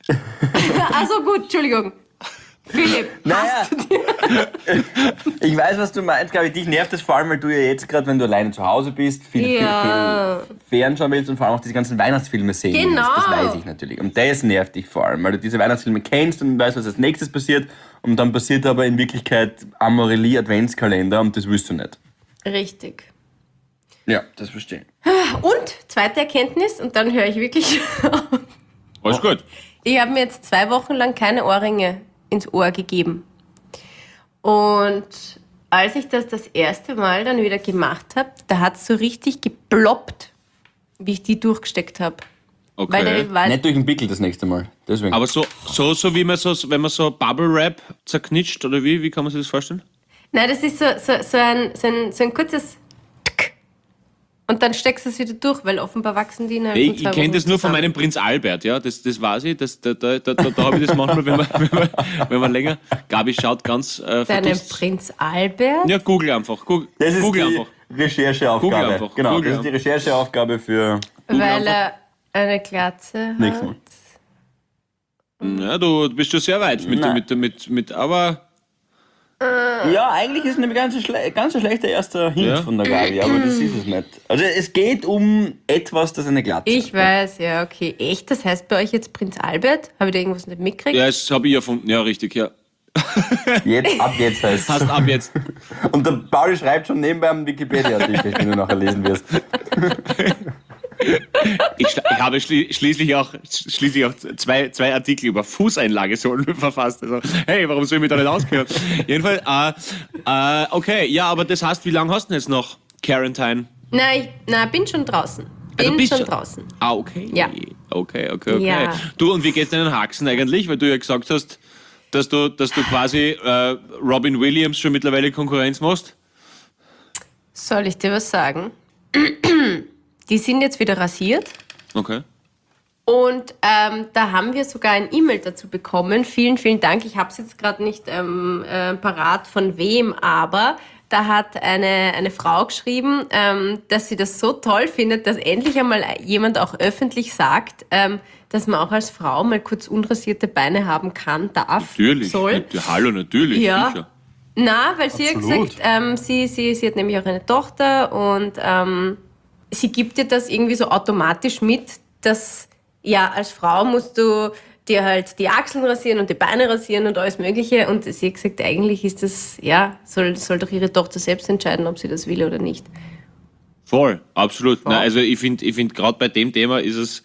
Also gut, Entschuldigung. Philipp, Naja, ich weiß, was du meinst, glaube ich. Dich nervt das vor allem, weil du ja jetzt gerade, wenn du alleine zu Hause bist, viel, Ja. viel, viel fernschauen willst und vor allem auch diese ganzen Weihnachtsfilme sehen Genau. willst. Das weiß ich natürlich. Und das nervt dich vor allem, weil du diese Weihnachtsfilme kennst und weißt, was als nächstes passiert. Und dann passiert aber in Wirklichkeit Amorelie Adventskalender und das willst du nicht. richtig. Ja, das verstehe ich. Und zweite Erkenntnis, und dann höre ich wirklich auf. Alles gut. Ich habe mir jetzt zwei Wochen lang keine Ohrringe ins Ohr gegeben. Und als ich das das erste Mal dann wieder gemacht habe, da hat es so richtig geploppt, wie ich die durchgesteckt habe. Okay. Weil, der- weil Nicht durch den Pickel das nächste Mal. Deswegen. Aber so, so, so wie man so, wenn man so Bubble Wrap zerknitscht, oder wie? Wie kann man sich das vorstellen? Nein, das ist so, so, so, ein, so, ein, so ein kurzes Tsk. Und dann steckst du es wieder durch, weil offenbar wachsen die innerhalb von Ich, zwei ich kenne Wochen das nur von zusammen. meinem Prinz Albert, ja, das, das weiß ich, das, da, da, da, da, da habe ich das manchmal, wenn man, wenn man, wenn man länger, Gabi schaut ganz äh, Deinem verdutzt. Prinz Albert? Ja, google einfach, google, das ist google die einfach. Rechercheaufgabe. Google einfach, Genau, Google das ist die Rechercheaufgabe für Weil er eine Glatze hat. nächstes Mal. Ja, du bist schon sehr weit mit, Nein. mit, mit, mit, aber Ja, eigentlich ist es ein ganz, schle ganz ein schlechter erster Hint Ja. von der Gabi, aber das ist es nicht. Also es geht um etwas, das eine Glatze Ich hat. weiß, ja, okay. Echt? Das heißt bei euch jetzt Prinz Albert? Habe ich da irgendwas nicht mitgekriegt? ja, das habe ich erfunden, ja, richtig, ja. Jetzt, ab jetzt heißt Passt ab jetzt. Und der Pauli schreibt schon nebenbei einen Wikipedia-Artikel, den du nachher lesen wirst. Ich, schla- ich habe schli schließlich auch, schließlich auch zwei, zwei Artikel über Fußeinlagesohlen verfasst. Also, hey, warum soll ich mich da nicht auskennen? Jedenfalls, äh, äh, okay, ja, aber das heißt, wie lange hast du denn jetzt noch Quarantine? Nein, ich, nein, bin schon draußen. Ah, du Bin bist schon schon- draußen. Ah, okay. Ja. Okay, okay, okay. Ja. Du, und wie geht's deinen Haxen eigentlich? Weil du ja gesagt hast, dass du, dass du quasi äh, Robin Williams schon mittlerweile Konkurrenz machst. Soll ich dir was sagen? Die sind jetzt wieder rasiert. Okay. Und ähm, da haben wir sogar ein E-Mail dazu bekommen. Vielen, vielen Dank. Ich habe es jetzt gerade nicht ähm, äh, parat von wem, aber da hat eine, eine Frau geschrieben, ähm, dass sie das so toll findet, dass endlich einmal jemand auch öffentlich sagt, ähm, dass man auch als Frau mal kurz unrasierte Beine haben kann, darf, Natürlich. soll. Nat- Hallo, natürlich. Ja. Sicher. Na, weil sie Absolut. hat gesagt, ähm, sie, sie, sie hat nämlich auch eine Tochter und ähm, sie gibt dir das irgendwie so automatisch mit, dass ja, als Frau musst du dir halt die Achseln rasieren und die Beine rasieren und alles Mögliche. Und sie hat gesagt, eigentlich ist das, ja, soll, soll doch ihre Tochter selbst entscheiden, ob sie das will oder nicht. Voll, absolut. Nein, also ich finde, ich find, gerade bei dem Thema ist es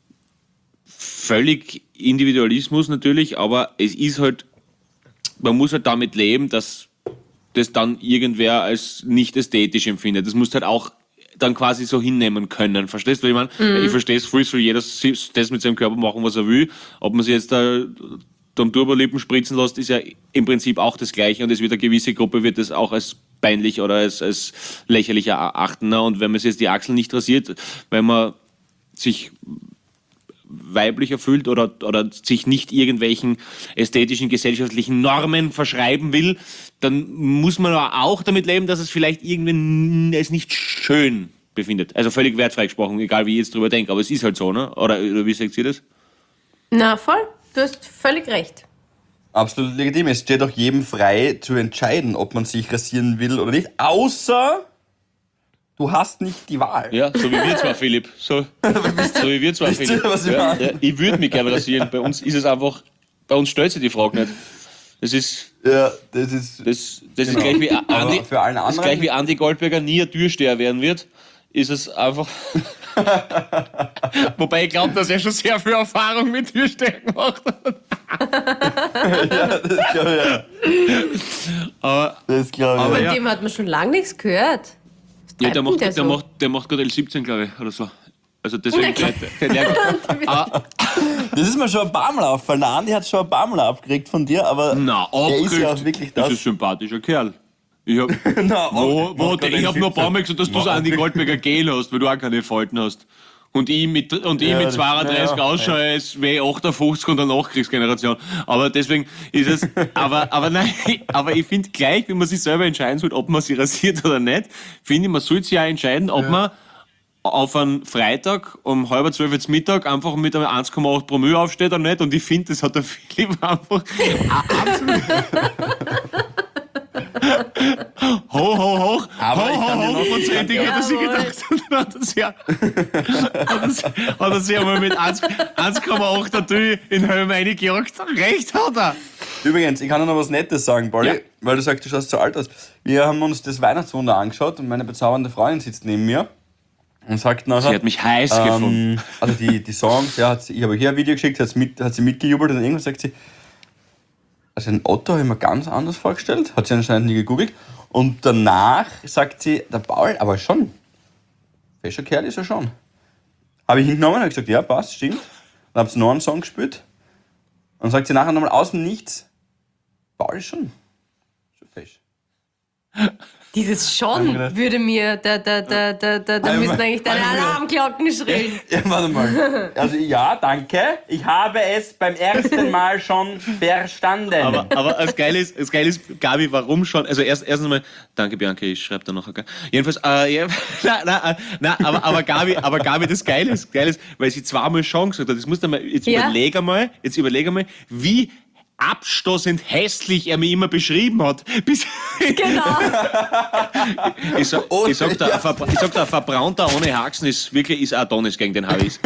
völlig Individualismus natürlich, aber es ist halt, man muss halt damit leben, dass das dann irgendwer als nicht ästhetisch empfindet. Das muss halt auch dann quasi so hinnehmen können. Verstehst du, was ich meine? Mhm. Ich verstehe es voll, soll jeder das mit seinem Körper machen, was er will. Ob man sich jetzt da am Turbolippen spritzen lässt, ist ja im Prinzip auch das Gleiche und es wird eine gewisse Gruppe wird das auch als peinlich oder als, als lächerlich erachten. Und wenn man sich jetzt die Achseln nicht rasiert, wenn man sich weiblicher fühlt oder, oder sich nicht irgendwelchen ästhetischen, gesellschaftlichen Normen verschreiben will, dann muss man auch damit leben, dass es vielleicht irgendwie es nicht schön befindet. Also völlig wertfrei gesprochen, egal wie ich jetzt drüber denke, aber es ist halt so, ne? Oder, oder wie sagt ihr das? Na voll, du hast völlig recht. Absolut legitim. Es steht auch jedem frei zu entscheiden, ob man sich rasieren will oder nicht, außer du hast nicht die Wahl. Ja, so wie wir zwar, Philipp. So, so wie wir zwar, Philipp. Du, was ich ja, meine? ja, ich würde mich gerne rasieren. Bei uns ist es einfach, bei uns stellt sich die Frage nicht. Das ist, Ja, das ist. das, das Genau. ist gleich wie Aber Andi, für alle das ist anderen- gleich wie Andi Goldberger nie ein Türsteher werden wird, ist es einfach. Wobei ich glaube, dass er schon sehr viel Erfahrung mit Türstehen gemacht hat. Ja, das glaube ich. Ja. Aber Das glaube ich. Aber Von ja. dem hat man schon lange nichts gehört. Was ja, der treibt macht, denn der, so? macht, der macht gerade L siebzehn, glaube ich, oder so. Also deswegen. Na, der, der, der, ah, Das ist mir schon ein paar Mal aufgefallen. Der Andi hat schon ein paar Mal abgekriegt von dir, aber na, er ist ja abgekriegt. auch wirklich Das das. ist ein sympathischer Kerl. Ich hab, Na, wo, wo, macht ich gerade hab nur ein paar Mal gesagt, dass du so Na, Andi Goldberger Gel hast, weil du auch keine Falten hast. Und ich mit, und ich Ja, mit das- zweiunddreißig ja, ja. ausschaue als W achtundfünfzig und eine Nachkriegsgeneration. Aber deswegen ist es, aber, aber nein, aber ich finde gleich, wenn man sich selber entscheiden soll, ob man sich rasiert oder nicht, finde ich, man sollte sich ja entscheiden, ob man auf einen Freitag um halb zwölf jetzt Mittag einfach mit einem eins Komma acht Promille aufsteht oder nicht. Und ich finde, das hat der Philipp einfach absolut. Ho, ho, hoch, Aber ho, ich kann dir ho, noch- hochprozentig ich hat er sich Jawohl. gedacht. Und dann hat er sich, hat er sich, hat er sich einmal mit eins Komma acht natürlich in Helm reingejagt. Recht hat er. Übrigens, ich kann dir noch was Nettes sagen, Pauli, Ja. weil du sagst, du schaust so alt aus. Wir haben uns das Weihnachtswunder angeschaut und meine bezaubernde Freundin sitzt neben mir und sagt nachher. Sie hat mich heiß gefunden. ähm, Also die, die Songs, ja, hat sie, ich habe hier ein Video geschickt, hat sie, mit, hat sie mitgejubelt und irgendwann sagt sie, also den Otto habe ich mir ganz anders vorgestellt, hat sie anscheinend nie gegoogelt. Und danach sagt sie, der Paul, aber schon, fescher Kerl ist er schon. Habe ich hingenommen und habe gesagt, ja, passt, stimmt. Dann habe sie noch einen Song gespielt. Und sagt sie nachher nochmal aus dem Nichts, Paul ist schon, schon fesch. Dieses schon gedacht- würde mir, da, da, da, da, da, da Einmal- müssen eigentlich deine einmal- Alarmglocken schrillen. Ja, warte mal. Also ja, danke. Ich habe es beim ersten Mal schon verstanden. Aber, aber das Geile ist, das Geile ist, Gabi, warum schon? Also erst, erstens mal, danke Bianca, ich schreibe da noch. Okay. Jedenfalls, äh, ja, na, na, na, aber, aber Gabi, aber Gabi, das Geile ist, Geile ist, weil sie zweimal schon gesagt hat, das musst du mal, jetzt Ja. überleg einmal, jetzt überleg einmal, wie abstoßend hässlich er mir immer beschrieben hat. Bis Genau. ich, sag, Oh, ich, sag da, ja. ein Verbra- ich sag da, ein Verbrannter ohne Haxen ist wirklich ist Adonis gegen den Harris.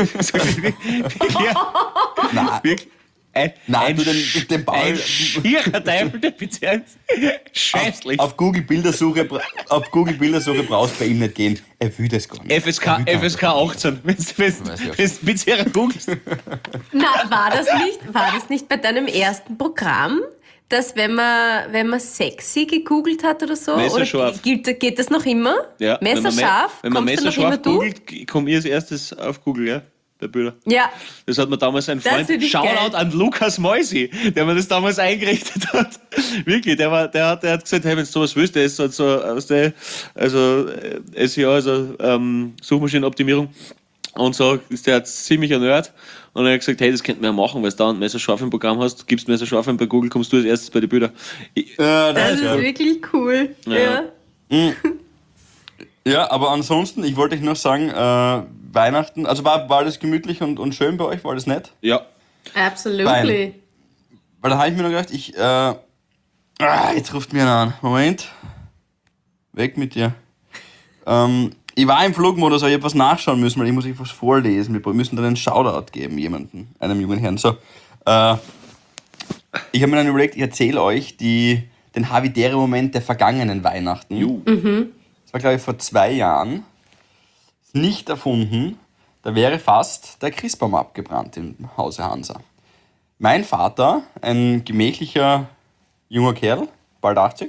Nein. Wirklich. Ein, Nein, ein, du, den- Sch- den Ball- ein schierer Teufel der Beziehung. Scheißlich. Auf Google Bildersuche, bra- auf Google Bildersuche brauchst du bei ihm nicht gehen. Er will das gar nicht. F S K, Er will F S K achtzehn, wenn du Weiß ich auch mit ihrer googelst. Na, war das nicht, war das nicht bei deinem ersten Programm, dass wenn man, wenn man sexy gegoogelt hat oder so? Messerscharf. Oder gilt, geht das noch immer? Ja, Messerscharf? Wenn man, me- wenn man Kommst du noch immer messerscharf du? googelt, komme ich als erstes auf Google, ja, bei Bilder. Ja. Das hat mir damals ein Das Freund, find ich Shoutout geil. an Lukas Meusi, der mir das damals eingerichtet hat. Wirklich, der, war, der, hat, der hat gesagt, hey, wenn du sowas willst, der ist halt so aus der, also äh, S E O, also ähm, Suchmaschinenoptimierung und so, ist der ziemlich ein Nerd. Und er hat gesagt, hey, das könnten wir ja machen, weil du da ein Messerscharf im Programm hast, gibst Messerscharf ein bei Google, kommst du als erstes bei den Bildern. Ich, Ja, Das das ist ja. wirklich cool. Ja. Ja. ja, aber ansonsten, ich wollte euch noch sagen, äh, Weihnachten, also war, war das gemütlich und, und schön bei euch? War das nett? ja, Absolutely. Weil- Weil da habe ich mir noch gedacht, ich, äh, ah, jetzt ruft mir einer an. Moment. Weg mit dir. Ähm, ich war im Flugmodus, aber ich habe was nachschauen müssen, weil ich muss euch was vorlesen. Wir müssen dann einen Shoutout geben, jemanden, einem jungen Herrn. So, Äh, ich habe mir dann überlegt, ich erzähle euch die, den Havidere-Moment der vergangenen Weihnachten. Mhm. Das war, glaube ich, vor zwei Jahren. Nicht erfunden. Da wäre fast der Christbaum abgebrannt im Hause Hansa. Mein Vater, ein gemächlicher junger Kerl, bald achtzig,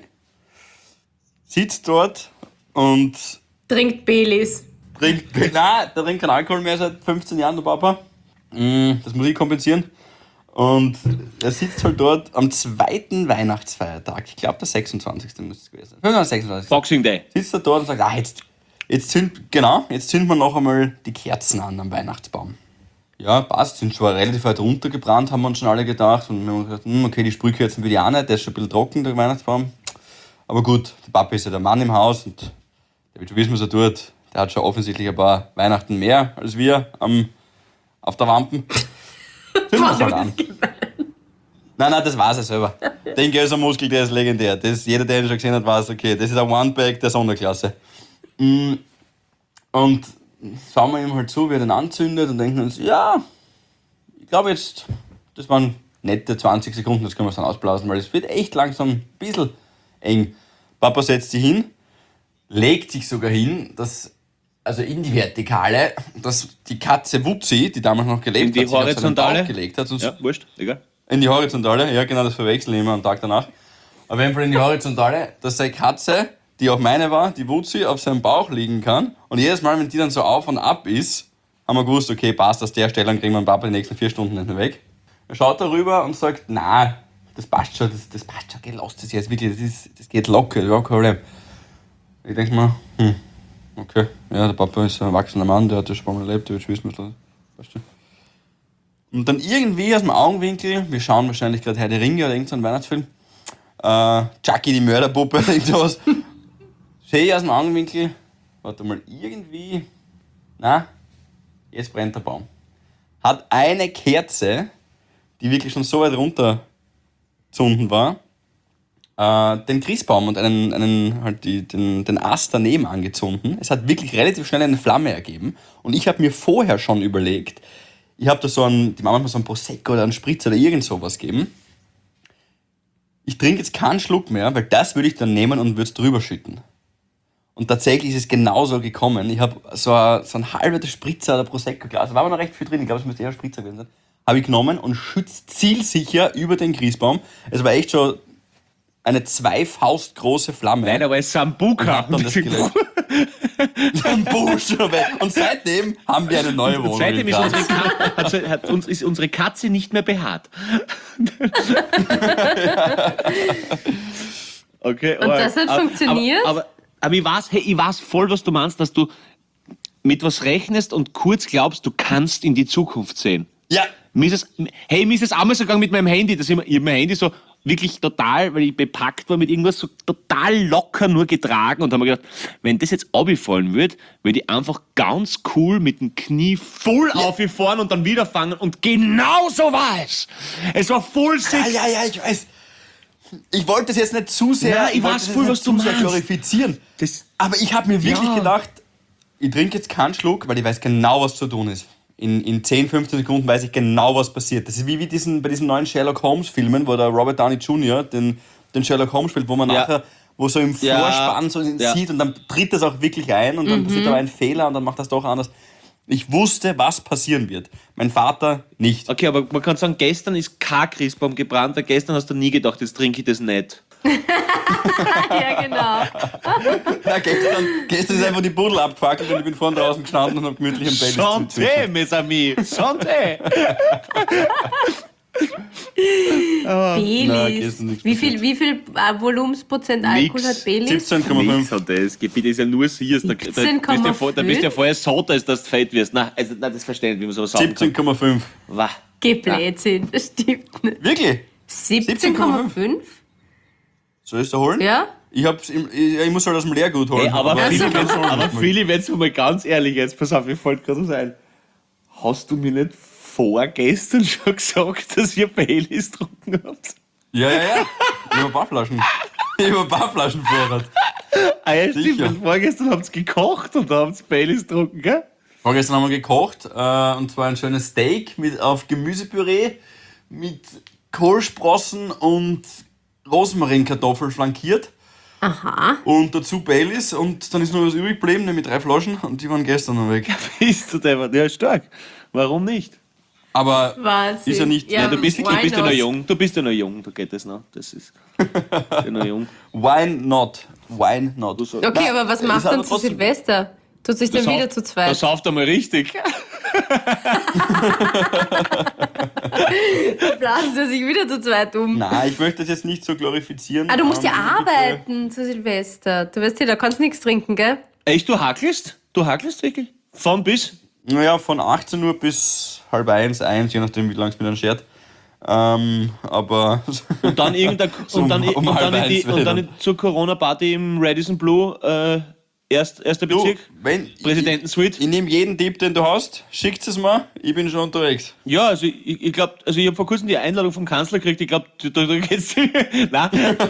sitzt dort und Trinkt Baileys. trinkt, nein, der trinkt keinen Alkohol mehr seit fünfzehn Jahren, der Papa. Mm, Das muss ich kompensieren. Und er sitzt halt dort am zweiten Weihnachtsfeiertag. Ich glaube, der sechsundzwanzigste müsste es gewesen sein. fünfundzwanzigsten, sechsundzwanzigsten Boxing Day. Sitzt er dort und sagt, ah, jetzt, jetzt zünd, genau, jetzt zünden wir noch einmal die Kerzen an am Weihnachtsbaum. Ja, passt, sind schon relativ weit runtergebrannt, haben wir uns schon alle gedacht. Und wir haben gesagt, hm, okay, die Sprühkerzen will ich auch nicht, der ist schon ein bisschen trocken, der Weihnachtsbaum. Aber gut, der Papa ist ja der Mann im Haus und der will schon wissen, was er tut. Der hat schon offensichtlich ein paar Weihnachten mehr als wir am, auf der Wampen. Zünden wir's halt an. Nein, nein, das weiß er selber. Den Göser-Muskel, der ist legendär. Das, jeder, der ihn schon gesehen hat, weiß, okay, das ist ein One-Pack der Sonderklasse. Mm, Und schauen wir ihm halt zu, wie er den anzündet und denken uns, ja, ich glaube jetzt, das waren nette zwanzig Sekunden, das können wir dann ausblasen, weil es wird echt langsam ein bisschen eng. Papa setzt sich hin, legt sich sogar hin, dass, also in die Vertikale, dass die Katze Wutzi, die damals noch gelebt In die hat, sich auf seinen Horizontale? Bauch gelegt hat. Und Ja, wurscht, egal. in die Horizontale, ja genau, das verwechseln wir immer am Tag danach. Auf jeden Fall in die Horizontale, dass seine Katze, die auch meine war, die Wutzi, auf seinem Bauch liegen kann. Und jedes Mal, wenn die dann so auf und ab ist, haben wir gewusst, okay, passt, aus der Stelle, dann kriegen wir den Papa die nächsten vier Stunden nicht mehr weg. Er schaut darüber und sagt, na, das passt schon, das, das passt schon, geh, lasst das jetzt wirklich, das, ist, das geht locker, ja, kein Problem. Ich denke mir, hm, okay, ja, der Papa ist ein erwachsener Mann, der hat das schon mal erlebt, der wird schon wissen, was das passt schon. Und dann irgendwie aus dem Augenwinkel, wir schauen wahrscheinlich gerade Herr der Ringe oder irgendeinen Weihnachtsfilm, äh, Chucky die Mörderpuppe, irgendwas, sehe ich aus dem Augenwinkel, warte mal, irgendwie, na, jetzt brennt der Baum. Hat eine Kerze, die wirklich schon so weit runterzunden war, äh, den Christbaum und einen, einen, halt die, den, den Ast daneben angezündet. Es hat wirklich relativ schnell eine Flamme ergeben. Und ich habe mir vorher schon überlegt, ich habe da so einen, die Mama hat mir so einen Prosecco oder einen Spritz oder irgend sowas gegeben. Ich trinke jetzt keinen Schluck mehr, weil das würde ich dann nehmen und würde es drüber schütten. Und tatsächlich ist es genauso gekommen. Ich habe so ein, so ein halber Spritzer oder Prosecco-Glas, da war aber noch recht viel drin, ich glaube, es müsste eher ein Spritzer gewesen sein, habe ich genommen und schützt zielsicher über den Christbaum. Es war echt schon eine zwei Faust große Flamme. Nein, aber es ist Sambuka. Und hab dann das gelöscht. Sambuka weg. Und seitdem haben wir eine neue Wohnung. Seitdem in ist Graz. unsere, Ka- hat, hat uns, ist unsere Katze nicht mehr behaart. Okay, Und das hat aber, funktioniert? Aber, aber, aber ich weiß, hey, ich weiß voll, was du meinst, dass du mit was rechnest und kurz glaubst, du kannst in die Zukunft sehen. Ja. Mir ist es, hey, mir ist es einmal so gegangen mit meinem Handy, dass ich, ich hab mein Handy so wirklich total, weil ich bepackt war mit irgendwas, so total locker nur getragen und habe mir gedacht, wenn das jetzt runterfallen würde, würde ich einfach ganz cool mit dem Knie voll ja. auffahren und dann wieder fangen und genau so war es. Es war voll sick. Ja, ja, ja, ich weiß. Ich wollte das jetzt nicht zu sehr, Nein, ich wollte weiß das voll, jetzt was nicht du zu sehr meinst. glorifizieren. Das, Aber ich habe mir wirklich Ja. gedacht, ich trinke jetzt keinen Schluck, weil ich weiß genau, was zu tun ist. In, in zehn, fünfzehn Sekunden weiß ich genau, was passiert. Das ist wie, wie diesen, bei diesen neuen Sherlock Holmes-Filmen, wo der Robert Downey Junior den, den Sherlock Holmes spielt, wo man Ja. nachher, wo so im Ja. Vorspann so Ja. sieht und dann tritt das auch wirklich ein und dann passiert aber ein Fehler und dann macht das doch anders. Ich wusste, was passieren wird. Mein Vater nicht. okay, aber man kann sagen, gestern ist kein Christbaum gebrannt, weil gestern hast du nie gedacht, jetzt trinke ich das nicht. Ja, genau. Ja, gestern, gestern ist einfach die Buddel abgefackelt und ich bin vorne draußen gestanden und hab gemütlich im Bett Santé, mes amis, santé. Nein, Baileys. gestern nichts Wie viel, wie viel äh, Volumensprozent Alkohol hat Baileys? siebzehn Komma fünf. Nichts hat das. Gebiet ist ja nur sie. Da, da, bist siebzehn Komma du ja vor- da bist du ja fünf? vorher so, dass du fett wirst. Nein, also, nein, das verstehe ich nicht, wie man sowas sagen siebzehn Komma fünf. kann. Wah. Geh Blödsinn, das stimmt nicht. Wirklich? siebzehn Komma fünf? Soll ich es da holen? Ja? Ich, hab's im, ich, ich muss halt aus dem Leergut holen. Hey, aber ich Philipp, kann's jetzt, holen. aber Philipp, jetzt mal ganz ehrlich, jetzt pass auf, mir fällt gerade was ein. Hast du mir nicht vorgestern schon gesagt, dass ihr Baileys getrunken habt? Ja, ja, ja. Ich hab ein paar Flaschen. Ich hab ein paar Flaschen Vorrat. Ah, ja, stimmt, Sicher. weil vorgestern habt ihr gekocht und da habt ihr Baileys getrunken, gell? Vorgestern haben wir gekocht, äh, und zwar ein schönes Steak mit, auf Gemüsepüree mit Kohlsprossen und Rosmarinkartoffeln flankiert. Aha. Und dazu Baileys und dann ist noch was übrig geblieben, nämlich drei Flaschen und die waren gestern noch weg. Bist du der? Ja, stark. Warum nicht? Aber Wahnsinn. ist ja nicht... Ja, du bist, du why bist ja noch not? jung. Du bist ja noch jung, da geht das noch. Das ist ja noch jung. Why not? Why not? Okay, Nein, aber was es macht hat dann aber zu trotzdem- Silvester? Tut sich dann Da wieder sauf- zu Da zweit? sauft einmal richtig. Blasen sie sich wieder zu zweit um. Nein, ich möchte das jetzt nicht so glorifizieren. Ah, du musst ja Ähm, bitte- arbeiten zu Silvester. Du weißt ja, da kannst du nichts trinken, gell? Echt, du hackelst? Du hackelst wirklich? Von bis? Naja, von achtzehn Uhr bis halb eins, eins, je nachdem, wie lange es mir dann schert. Ähm, aber Und dann irgendein, So und dann, um- um und halb dann, in die, eins und dann wieder. zur Corona-Party im Radisson Blue, äh, erst, erster du, Bezirk, wenn Präsidentensuite. Ich, ich nehme jeden Tipp, den du hast, schickt es mir, ich bin schon unterwegs. Ja, also ich, ich glaube, also ich habe vor kurzem die Einladung vom Kanzler gekriegt, ich glaube, da, da geht's. Nein.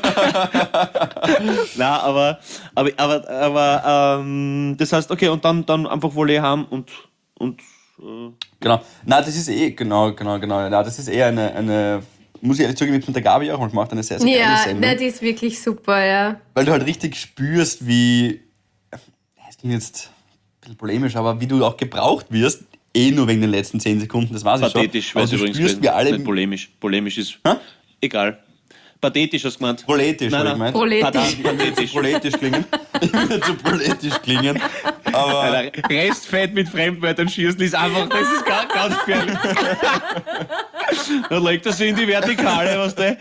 Nein, aber, aber, aber, aber ähm, das heißt, okay, und dann, dann einfach Volley haben und, und äh, Genau. Nein, das ist eh, genau, genau, genau. Nein, das ist eher eine, eine muss ich ehrlich zugeben, ich hab's mit der Gabi auch mal gemacht, eine sehr, sehr geile Ja, Sendung. na, die ist wirklich super, ja. Weil du halt richtig spürst, wie, es klingt jetzt ein bisschen polemisch, aber wie du auch gebraucht wirst, eh nur wegen den letzten zehn Sekunden, das weiß ich schon. pathetisch, Aber weil es du übrigens spürst, wie gewesen. alle, Nicht polemisch. Polemisch ist Hä? egal. Pathetisch hast du gemeint. proletisch, Nein, hab ich nein. gemeint. Proletisch. Pathetisch. Proletisch klingen. Ich will zu proletisch klingen. Aber Alter, Restfett mit Fremdwörtern schießen ist einfach, das ist ganz, ganz gefährlich. Dann legt er sich in die Vertikale, was der.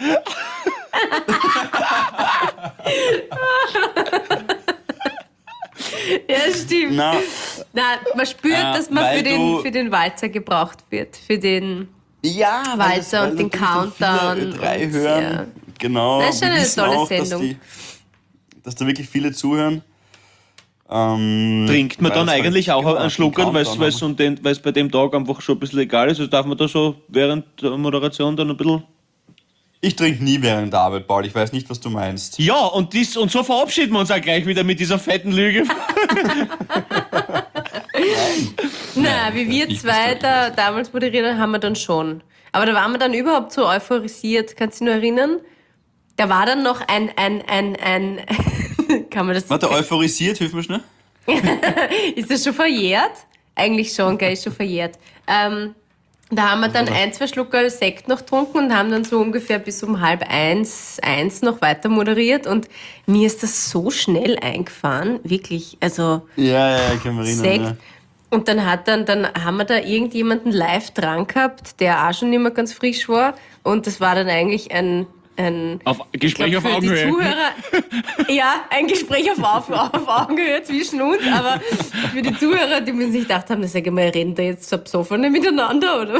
Ja, stimmt. na, Na, man spürt, Äh, dass man weil für den, du- für den Walzer gebraucht wird. Für den. ja, weil das- Walzer weil und den natürlich dann Countdown viele Ö drei und, hören. ja. Genau. Das ist schon wir eine wissen tolle auch, dass, Sendung. die, dass da wirklich viele zuhören. Ähm, Trinkt man weil dann das halt- eigentlich auch genau, einen Schlucker, den weil es Countdown um den- weil's bei dem Tag einfach schon ein bisschen egal ist? Also darf man da so während der Moderation dann ein bisschen. Ich trinke nie während der Arbeit, Paul. Ich weiß nicht, was du meinst. Ja, und, dies, und so verabschieden wir uns auch gleich wieder mit dieser fetten Lüge. Na, wie wir ich zwei das da damals moderiert haben wir dann schon. Aber da waren wir dann überhaupt so euphorisiert. Kannst du dich nur erinnern? Da war dann noch ein, ein, ein, ein, kann man das, Warte, euphorisiert, hilf mir schnell. ist das schon verjährt? Eigentlich schon, gell, ist schon verjährt. Ähm, da haben wir dann ein, zwei Schluckerl Sekt noch getrunken und haben dann so ungefähr bis um halb eins, eins noch weiter moderiert und mir ist das so schnell eingefahren, wirklich, also Ja, ja, ich kann mich erinnern. Sekt. Ja. Und dann hat dann, dann haben wir da irgendjemanden live dran gehabt, der auch schon nicht mehr ganz frisch war und das war dann eigentlich ein, ein Auf Gespräch ich auf glaub, für die Augenhöhe. Zuhörer, ja, ein Gespräch auf, auf, auf Augenhöhe zwischen uns, aber für die Zuhörer, die müssen sich gedacht haben, sag mal, reden da jetzt so besoffene miteinander, oder?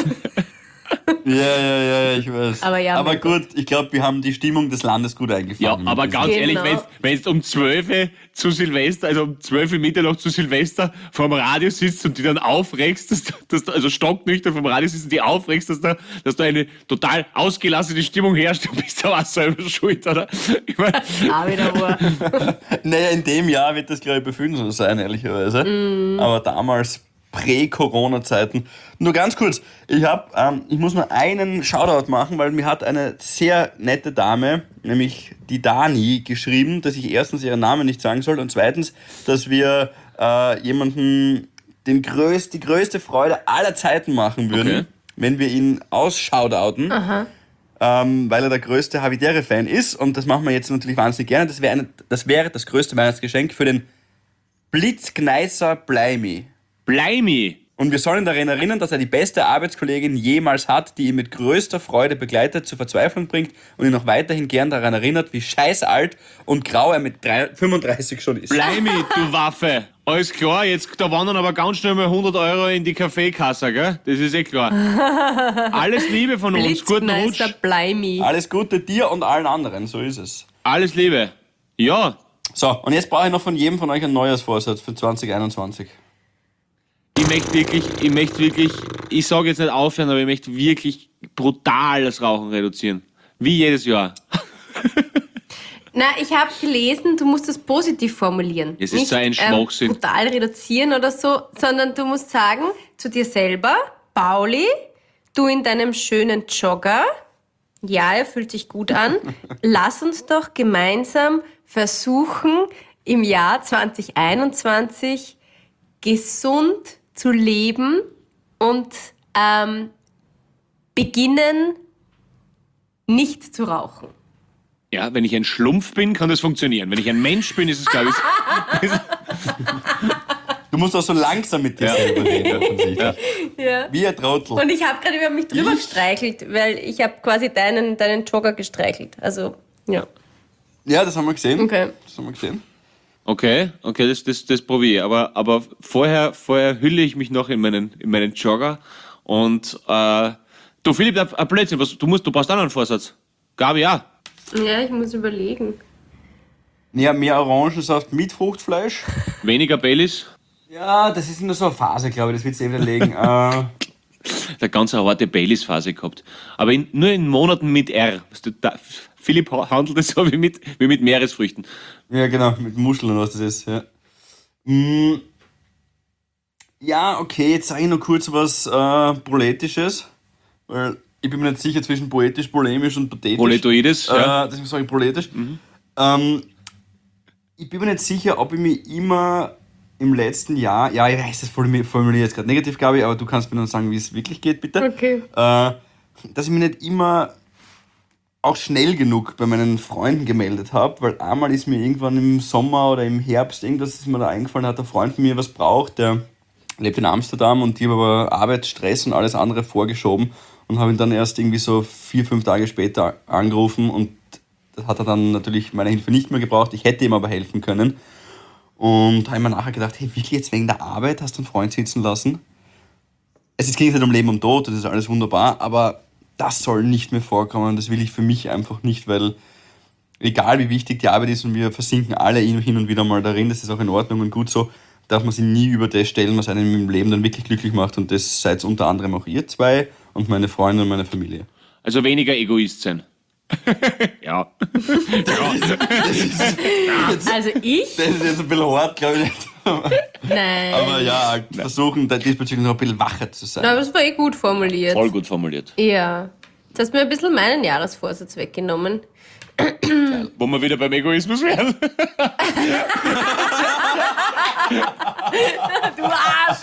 Ja, ja, ja, ja, ich weiß. Aber ja, aber mein gut, ich glaube, wir haben die Stimmung des Landes gut Ja, eingefangen. aber ganz Genau. ehrlich, wenn du um zwölf zu Silvester, also um zwölf Mitternacht zu Silvester vorm Radio sitzt und die dann aufregst, dass, du- dass du, also stocknüchtern vom Radio sitzt und die aufregst, dass da, dass da eine total ausgelassene Stimmung herrscht, du bist ja auch selber schuld, oder? Ich mein, Ah, wieder wahr. Naja, in dem Jahr wird das, glaube ich, bei vielen so sein, ehrlicherweise. Mm. Aber damals, Prä-Corona-Zeiten. Nur ganz kurz, ich, hab, ähm, ich muss nur einen Shoutout machen, weil mir hat eine sehr nette Dame, nämlich die Dani, geschrieben, dass ich erstens ihren Namen nicht sagen soll und zweitens, dass wir äh, jemanden den größt, die größte Freude aller Zeiten machen würden, Okay. wenn wir ihn ausshoutauten. Ähm, weil er der größte Havidere-Fan ist und das machen wir jetzt natürlich wahnsinnig gerne. Das wäre, eine, das wäre das größte Weihnachtsgeschenk für den Blitzgneißer Bleimi. Bleimi. Und wir sollen daran erinnern, dass er die beste Arbeitskollegin jemals hat, die ihn mit größter Freude begleitet, zur Verzweiflung bringt und ihn noch weiterhin gern daran erinnert, wie scheiß alt und grau er mit drei, fünfunddreißig schon ist. Bleimi, du Waffe. Alles klar, jetzt da wandern aber ganz schnell mal hundert Euro in die Kaffeekasse, gell? Das ist eh klar. Alles Liebe von uns, guten Rutsch. Blitzmeister Bleimi. Alles Gute dir und allen anderen, so ist es. Alles Liebe. Ja, So, und jetzt brauche ich noch von jedem von euch einen Neujahrsvorsatz für zwanzig einundzwanzig. ich möchte wirklich, ich möchte wirklich, ich sage jetzt nicht aufhören, aber ich möchte wirklich brutal das Rauchen reduzieren. Wie jedes Jahr. Na, ich habe gelesen, du musst das positiv formulieren. Es ist Nicht, so ein Schwachsinn. Ähm, brutal reduzieren oder so, sondern du musst sagen zu dir selber, Pauli, du in deinem schönen Jogger, ja, er fühlt sich gut an, lass uns doch gemeinsam versuchen, im Jahr zwanzig einundzwanzig gesund zu leben und ähm, beginnen, nicht zu rauchen. Ja, wenn ich ein Schlumpf bin, kann das funktionieren. Wenn ich ein Mensch bin, ist es, glaube ich... Du musst auch so langsam mit dir selber reden, offensichtlich. Ja. Wie ein Trottel. Und ich habe gerade über mich drüber gestreichelt, weil ich habe quasi deinen, deinen Jogger gestreichelt. Also, ja. Ja, das haben wir gesehen. Okay. Das haben wir gesehen. Okay, okay, das, das, das probiere ich. Aber, aber vorher, vorher hülle ich mich noch in meinen, in meinen Jogger. Und äh, du, Philipp, ein ein Blödsinn, was, du, musst, du brauchst auch noch einen Vorsatz. Gabi, ja. Ja, ich muss überlegen. Ja, mehr Orangensaft mit Fruchtfleisch. Weniger Baileys. Ja, das ist nur so eine Phase, glaube ich. Das wird sich eh wieder legen. äh, Der ganze harte Baileys-Phase gehabt. Aber in, nur in Monaten mit R. Weißt du, da, Philipp handelt es so wie mit, wie mit Meeresfrüchten. ja, genau. Mit Muscheln und was das ist. Ja, mm, ja okay. Jetzt sage ich noch kurz was äh, Poetisches. Weil ich bin mir nicht sicher zwischen poetisch, polemisch und pathetisch. Poletoides, Äh, ja. Deswegen sage ich poletisch. Ähm, ich bin mir nicht sicher, ob ich mich immer im letzten Jahr, ja, ich weiß, das formuliere jetzt gerade negativ, Gabi, aber du kannst mir dann sagen, wie es wirklich geht, bitte. Okay. Äh, dass ich mich nicht immer auch schnell genug bei meinen Freunden gemeldet habe, weil einmal ist mir irgendwann im Sommer oder im Herbst irgendwas, ist mir da eingefallen, hat ein Freund von mir was braucht, der lebt in Amsterdam und ich habe aber Arbeit, Stress und alles andere vorgeschoben und habe ihn dann erst irgendwie so vier, fünf Tage später angerufen und das hat er dann natürlich meine Hilfe nicht mehr gebraucht, ich hätte ihm aber helfen können. Und habe mir nachher gedacht, hey, wirklich jetzt wegen der Arbeit hast du einen Freund sitzen lassen? Es ist- ging nicht um Leben und Tod, das ist alles wunderbar, aber das soll nicht mehr vorkommen, das will ich für mich einfach nicht, weil egal wie wichtig die Arbeit ist und wir versinken alle hin und wieder mal darin, das ist auch in Ordnung und gut so, darf man sich nie über das stellen, was einen im Leben dann wirklich glücklich macht und das seid unter anderem auch ihr zwei und meine Freunde und meine Familie. Also weniger Egoist sein. Ja. Also ich? Das ist jetzt ein bisschen hart, glaube ich nicht. Nein. Aber ja, versuchen da diesbezüglich noch ein bisschen wacher zu sein. Aber das war eh gut formuliert. Voll gut formuliert. Ja. Jetzt hast du mir ein bisschen meinen Jahresvorsatz weggenommen. Wo wir wieder beim Egoismus wären. Du Arsch!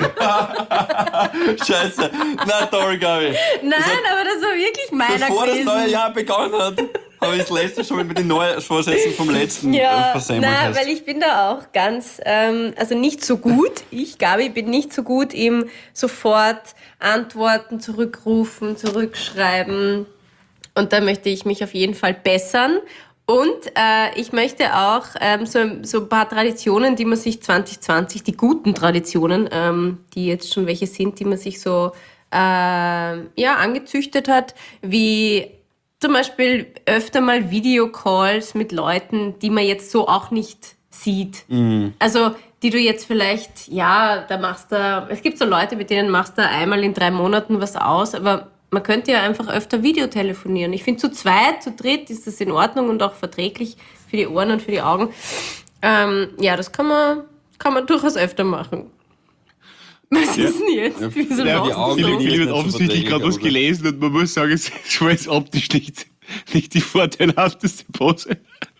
Scheiße. Na toll, Gabi. Nein, aber das war wirklich meiner Bevor das gewesen. neue Jahr begonnen hat, habe ich das letzte schon mit den neuen Vorsätzen vom letzten Ja, äh, versemmelt. nein, hast. weil ich bin da auch ganz, ähm, also nicht so gut. Ich, Gabi, bin nicht so gut im sofort antworten, zurückrufen, zurückschreiben. Und da möchte ich mich auf jeden Fall bessern. Und äh, ich möchte auch ähm, so, so ein paar Traditionen, die man sich zwanzig zwanzig, die guten Traditionen, ähm, die jetzt schon welche sind, die man sich so äh, ja, angezüchtet hat, wie zum Beispiel öfter mal Videocalls mit Leuten, die man jetzt so auch nicht sieht. Also die du jetzt vielleicht, ja, da machst du, es gibt so Leute, mit denen machst du einmal in drei Monaten was aus, aber man könnte ja einfach öfter Videotelefonieren. Ich finde, zu zweit, zu dritt ist das in Ordnung und auch verträglich für die Ohren und für die Augen. Ähm, ja, das kann man, kann man durchaus öfter machen. Was ist denn jetzt? Wieso Ja, die lachst du Augen- so? Philipp, nicht Philipp hat so offensichtlich verträglich, gerade was aber- gelesen und man muss sagen, es ist schon jetzt optisch nicht, nicht die vorteilhafteste Pose.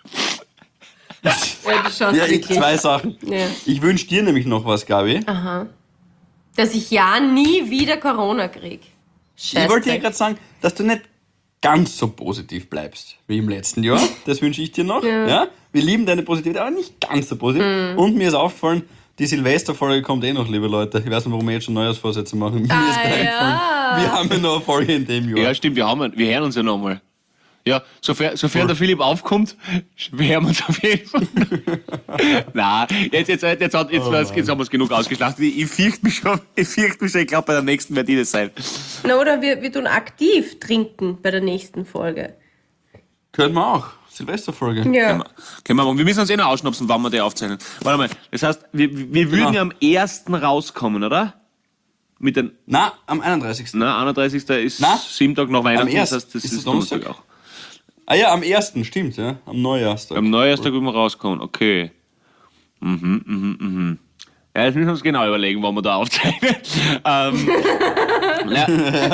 Ja, du schaust Ja, ich, wirklich. zwei Sachen. Ja. Ich wünsche dir nämlich noch was, Gabi. Dass ich ja nie wieder Corona krieg. Scheiße. Ich wollte dir gerade sagen, dass du nicht ganz so positiv bleibst wie im letzten Jahr. Das wünsche ich dir noch. Ja. Wir lieben deine Positivität, aber nicht ganz so positiv. Mhm. Und mir ist aufgefallen, die Silvesterfolge kommt eh noch, liebe Leute. Ich weiß nicht, warum wir jetzt schon Neujahrsvorsätze machen. Mir ist Ah, gerade ja. eingefallen, wir haben ja noch eine Folge in dem Jahr. Ja, stimmt, wir, haben, wir hören uns ja nochmal. Ja, sofern, sofern der Philipp aufkommt, hören wir uns auf jeden Fall. Nein, jetzt, jetzt, jetzt, jetzt, hat- jetzt, Oh jetzt, jetzt haben wir es genug ausgeschlachtet. Ich, ich fürchte mich schon, ich fürchte mich schon, ich glaube, bei der nächsten wird die das sein. Na, oder wir, wir tun aktiv trinken bei der nächsten Folge. Können wir auch. Silvesterfolge. Können Ja. wir, können wir machen. Wir müssen uns eh noch ausschnapsen, wann wir die aufzeichnen. Warte mal, das heißt, wir, wir würden Genau. ja am ersten rauskommen, oder? Mit den, Na, am einunddreißigsten na, einunddreißigsten ist Na, sieben Tage nach Weihnachten, am ersten. das heißt, das Ist ist, das Donnerstag? Donnerstag auch. Ah ja, am ersten, stimmt, ja. Am Neujahrstag. Am Neujahrstag würden wir rauskommen, okay. Mhm, mhm, mhm. Ja, jetzt müssen wir uns genau überlegen, wann wir da aufzeichnen. ähm, na,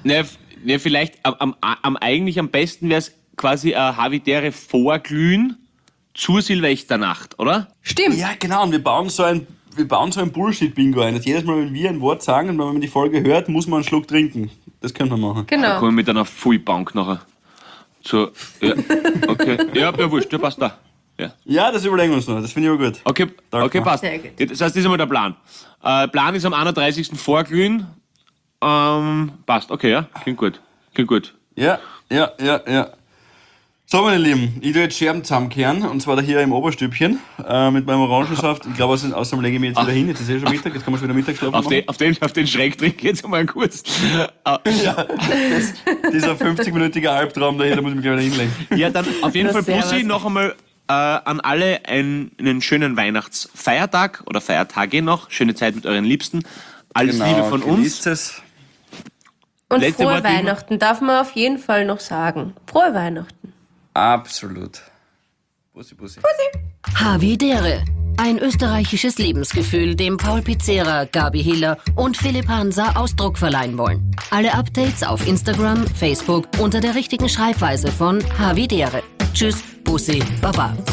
Ne, f- ne, vielleicht am, am, am eigentlich am besten wäre es quasi ein Havidere vorglühen zur Silvesternacht, oder? Stimmt. Ja, genau, und wir bauen so ein, wir bauen so ein Bullshit-Bingo ein. Dass jedes Mal, wenn wir ein Wort sagen und wenn man die Folge hört, muss man einen Schluck trinken. Das können wir machen. Genau. Kommen wir mit einer Fullbank nachher. So, ja, okay. Ja, ja, wurscht, ja, passt da. Ja. Ja, das überlegen wir uns noch. Das finde ich aber gut. Okay, Danke. okay, passt. Sehr gut. Das heißt, das ist einmal der Plan. Äh, Plan ist am einunddreißigsten vorglühen. Ähm, passt, okay, ja, klingt gut. Klingt gut. Ja, ja, ja, ja. So, meine Lieben, ich tue jetzt Scherben zusammenkehren, und zwar da hier im Oberstübchen äh, mit meinem Orangensaft. Ich glaube, außerdem außerdem lege ich mich jetzt wieder hin. Jetzt ist eh schon Mittag, jetzt kann man schon wieder Mittagsschlaf Auf machen. den, auf, den, auf den Schreck trinke ich jetzt einmal kurz. Äh, Dieser fünfzig-minütige Albtraum da hier, da muss ich mich gleich wieder hinlegen. Ja, dann auf jeden Na, Fall Bussi servus. noch einmal äh, an alle einen, einen schönen Weihnachtsfeiertag oder Feiertage noch. Schöne Zeit mit euren Liebsten. Alles Liebe von uns. Genießt es. Und Letzte frohe Worte immer. Weihnachten darf man auf jeden Fall noch sagen. Frohe Weihnachten. Absolut. Bussi, Bussi. Havidere. Ein österreichisches Lebensgefühl, dem Paul Pizzera, Gabi Hiller und Philipp Hansa Ausdruck verleihen wollen. Alle Updates auf Instagram, Facebook unter der richtigen Schreibweise von Havidere. Tschüss, Bussi, Baba.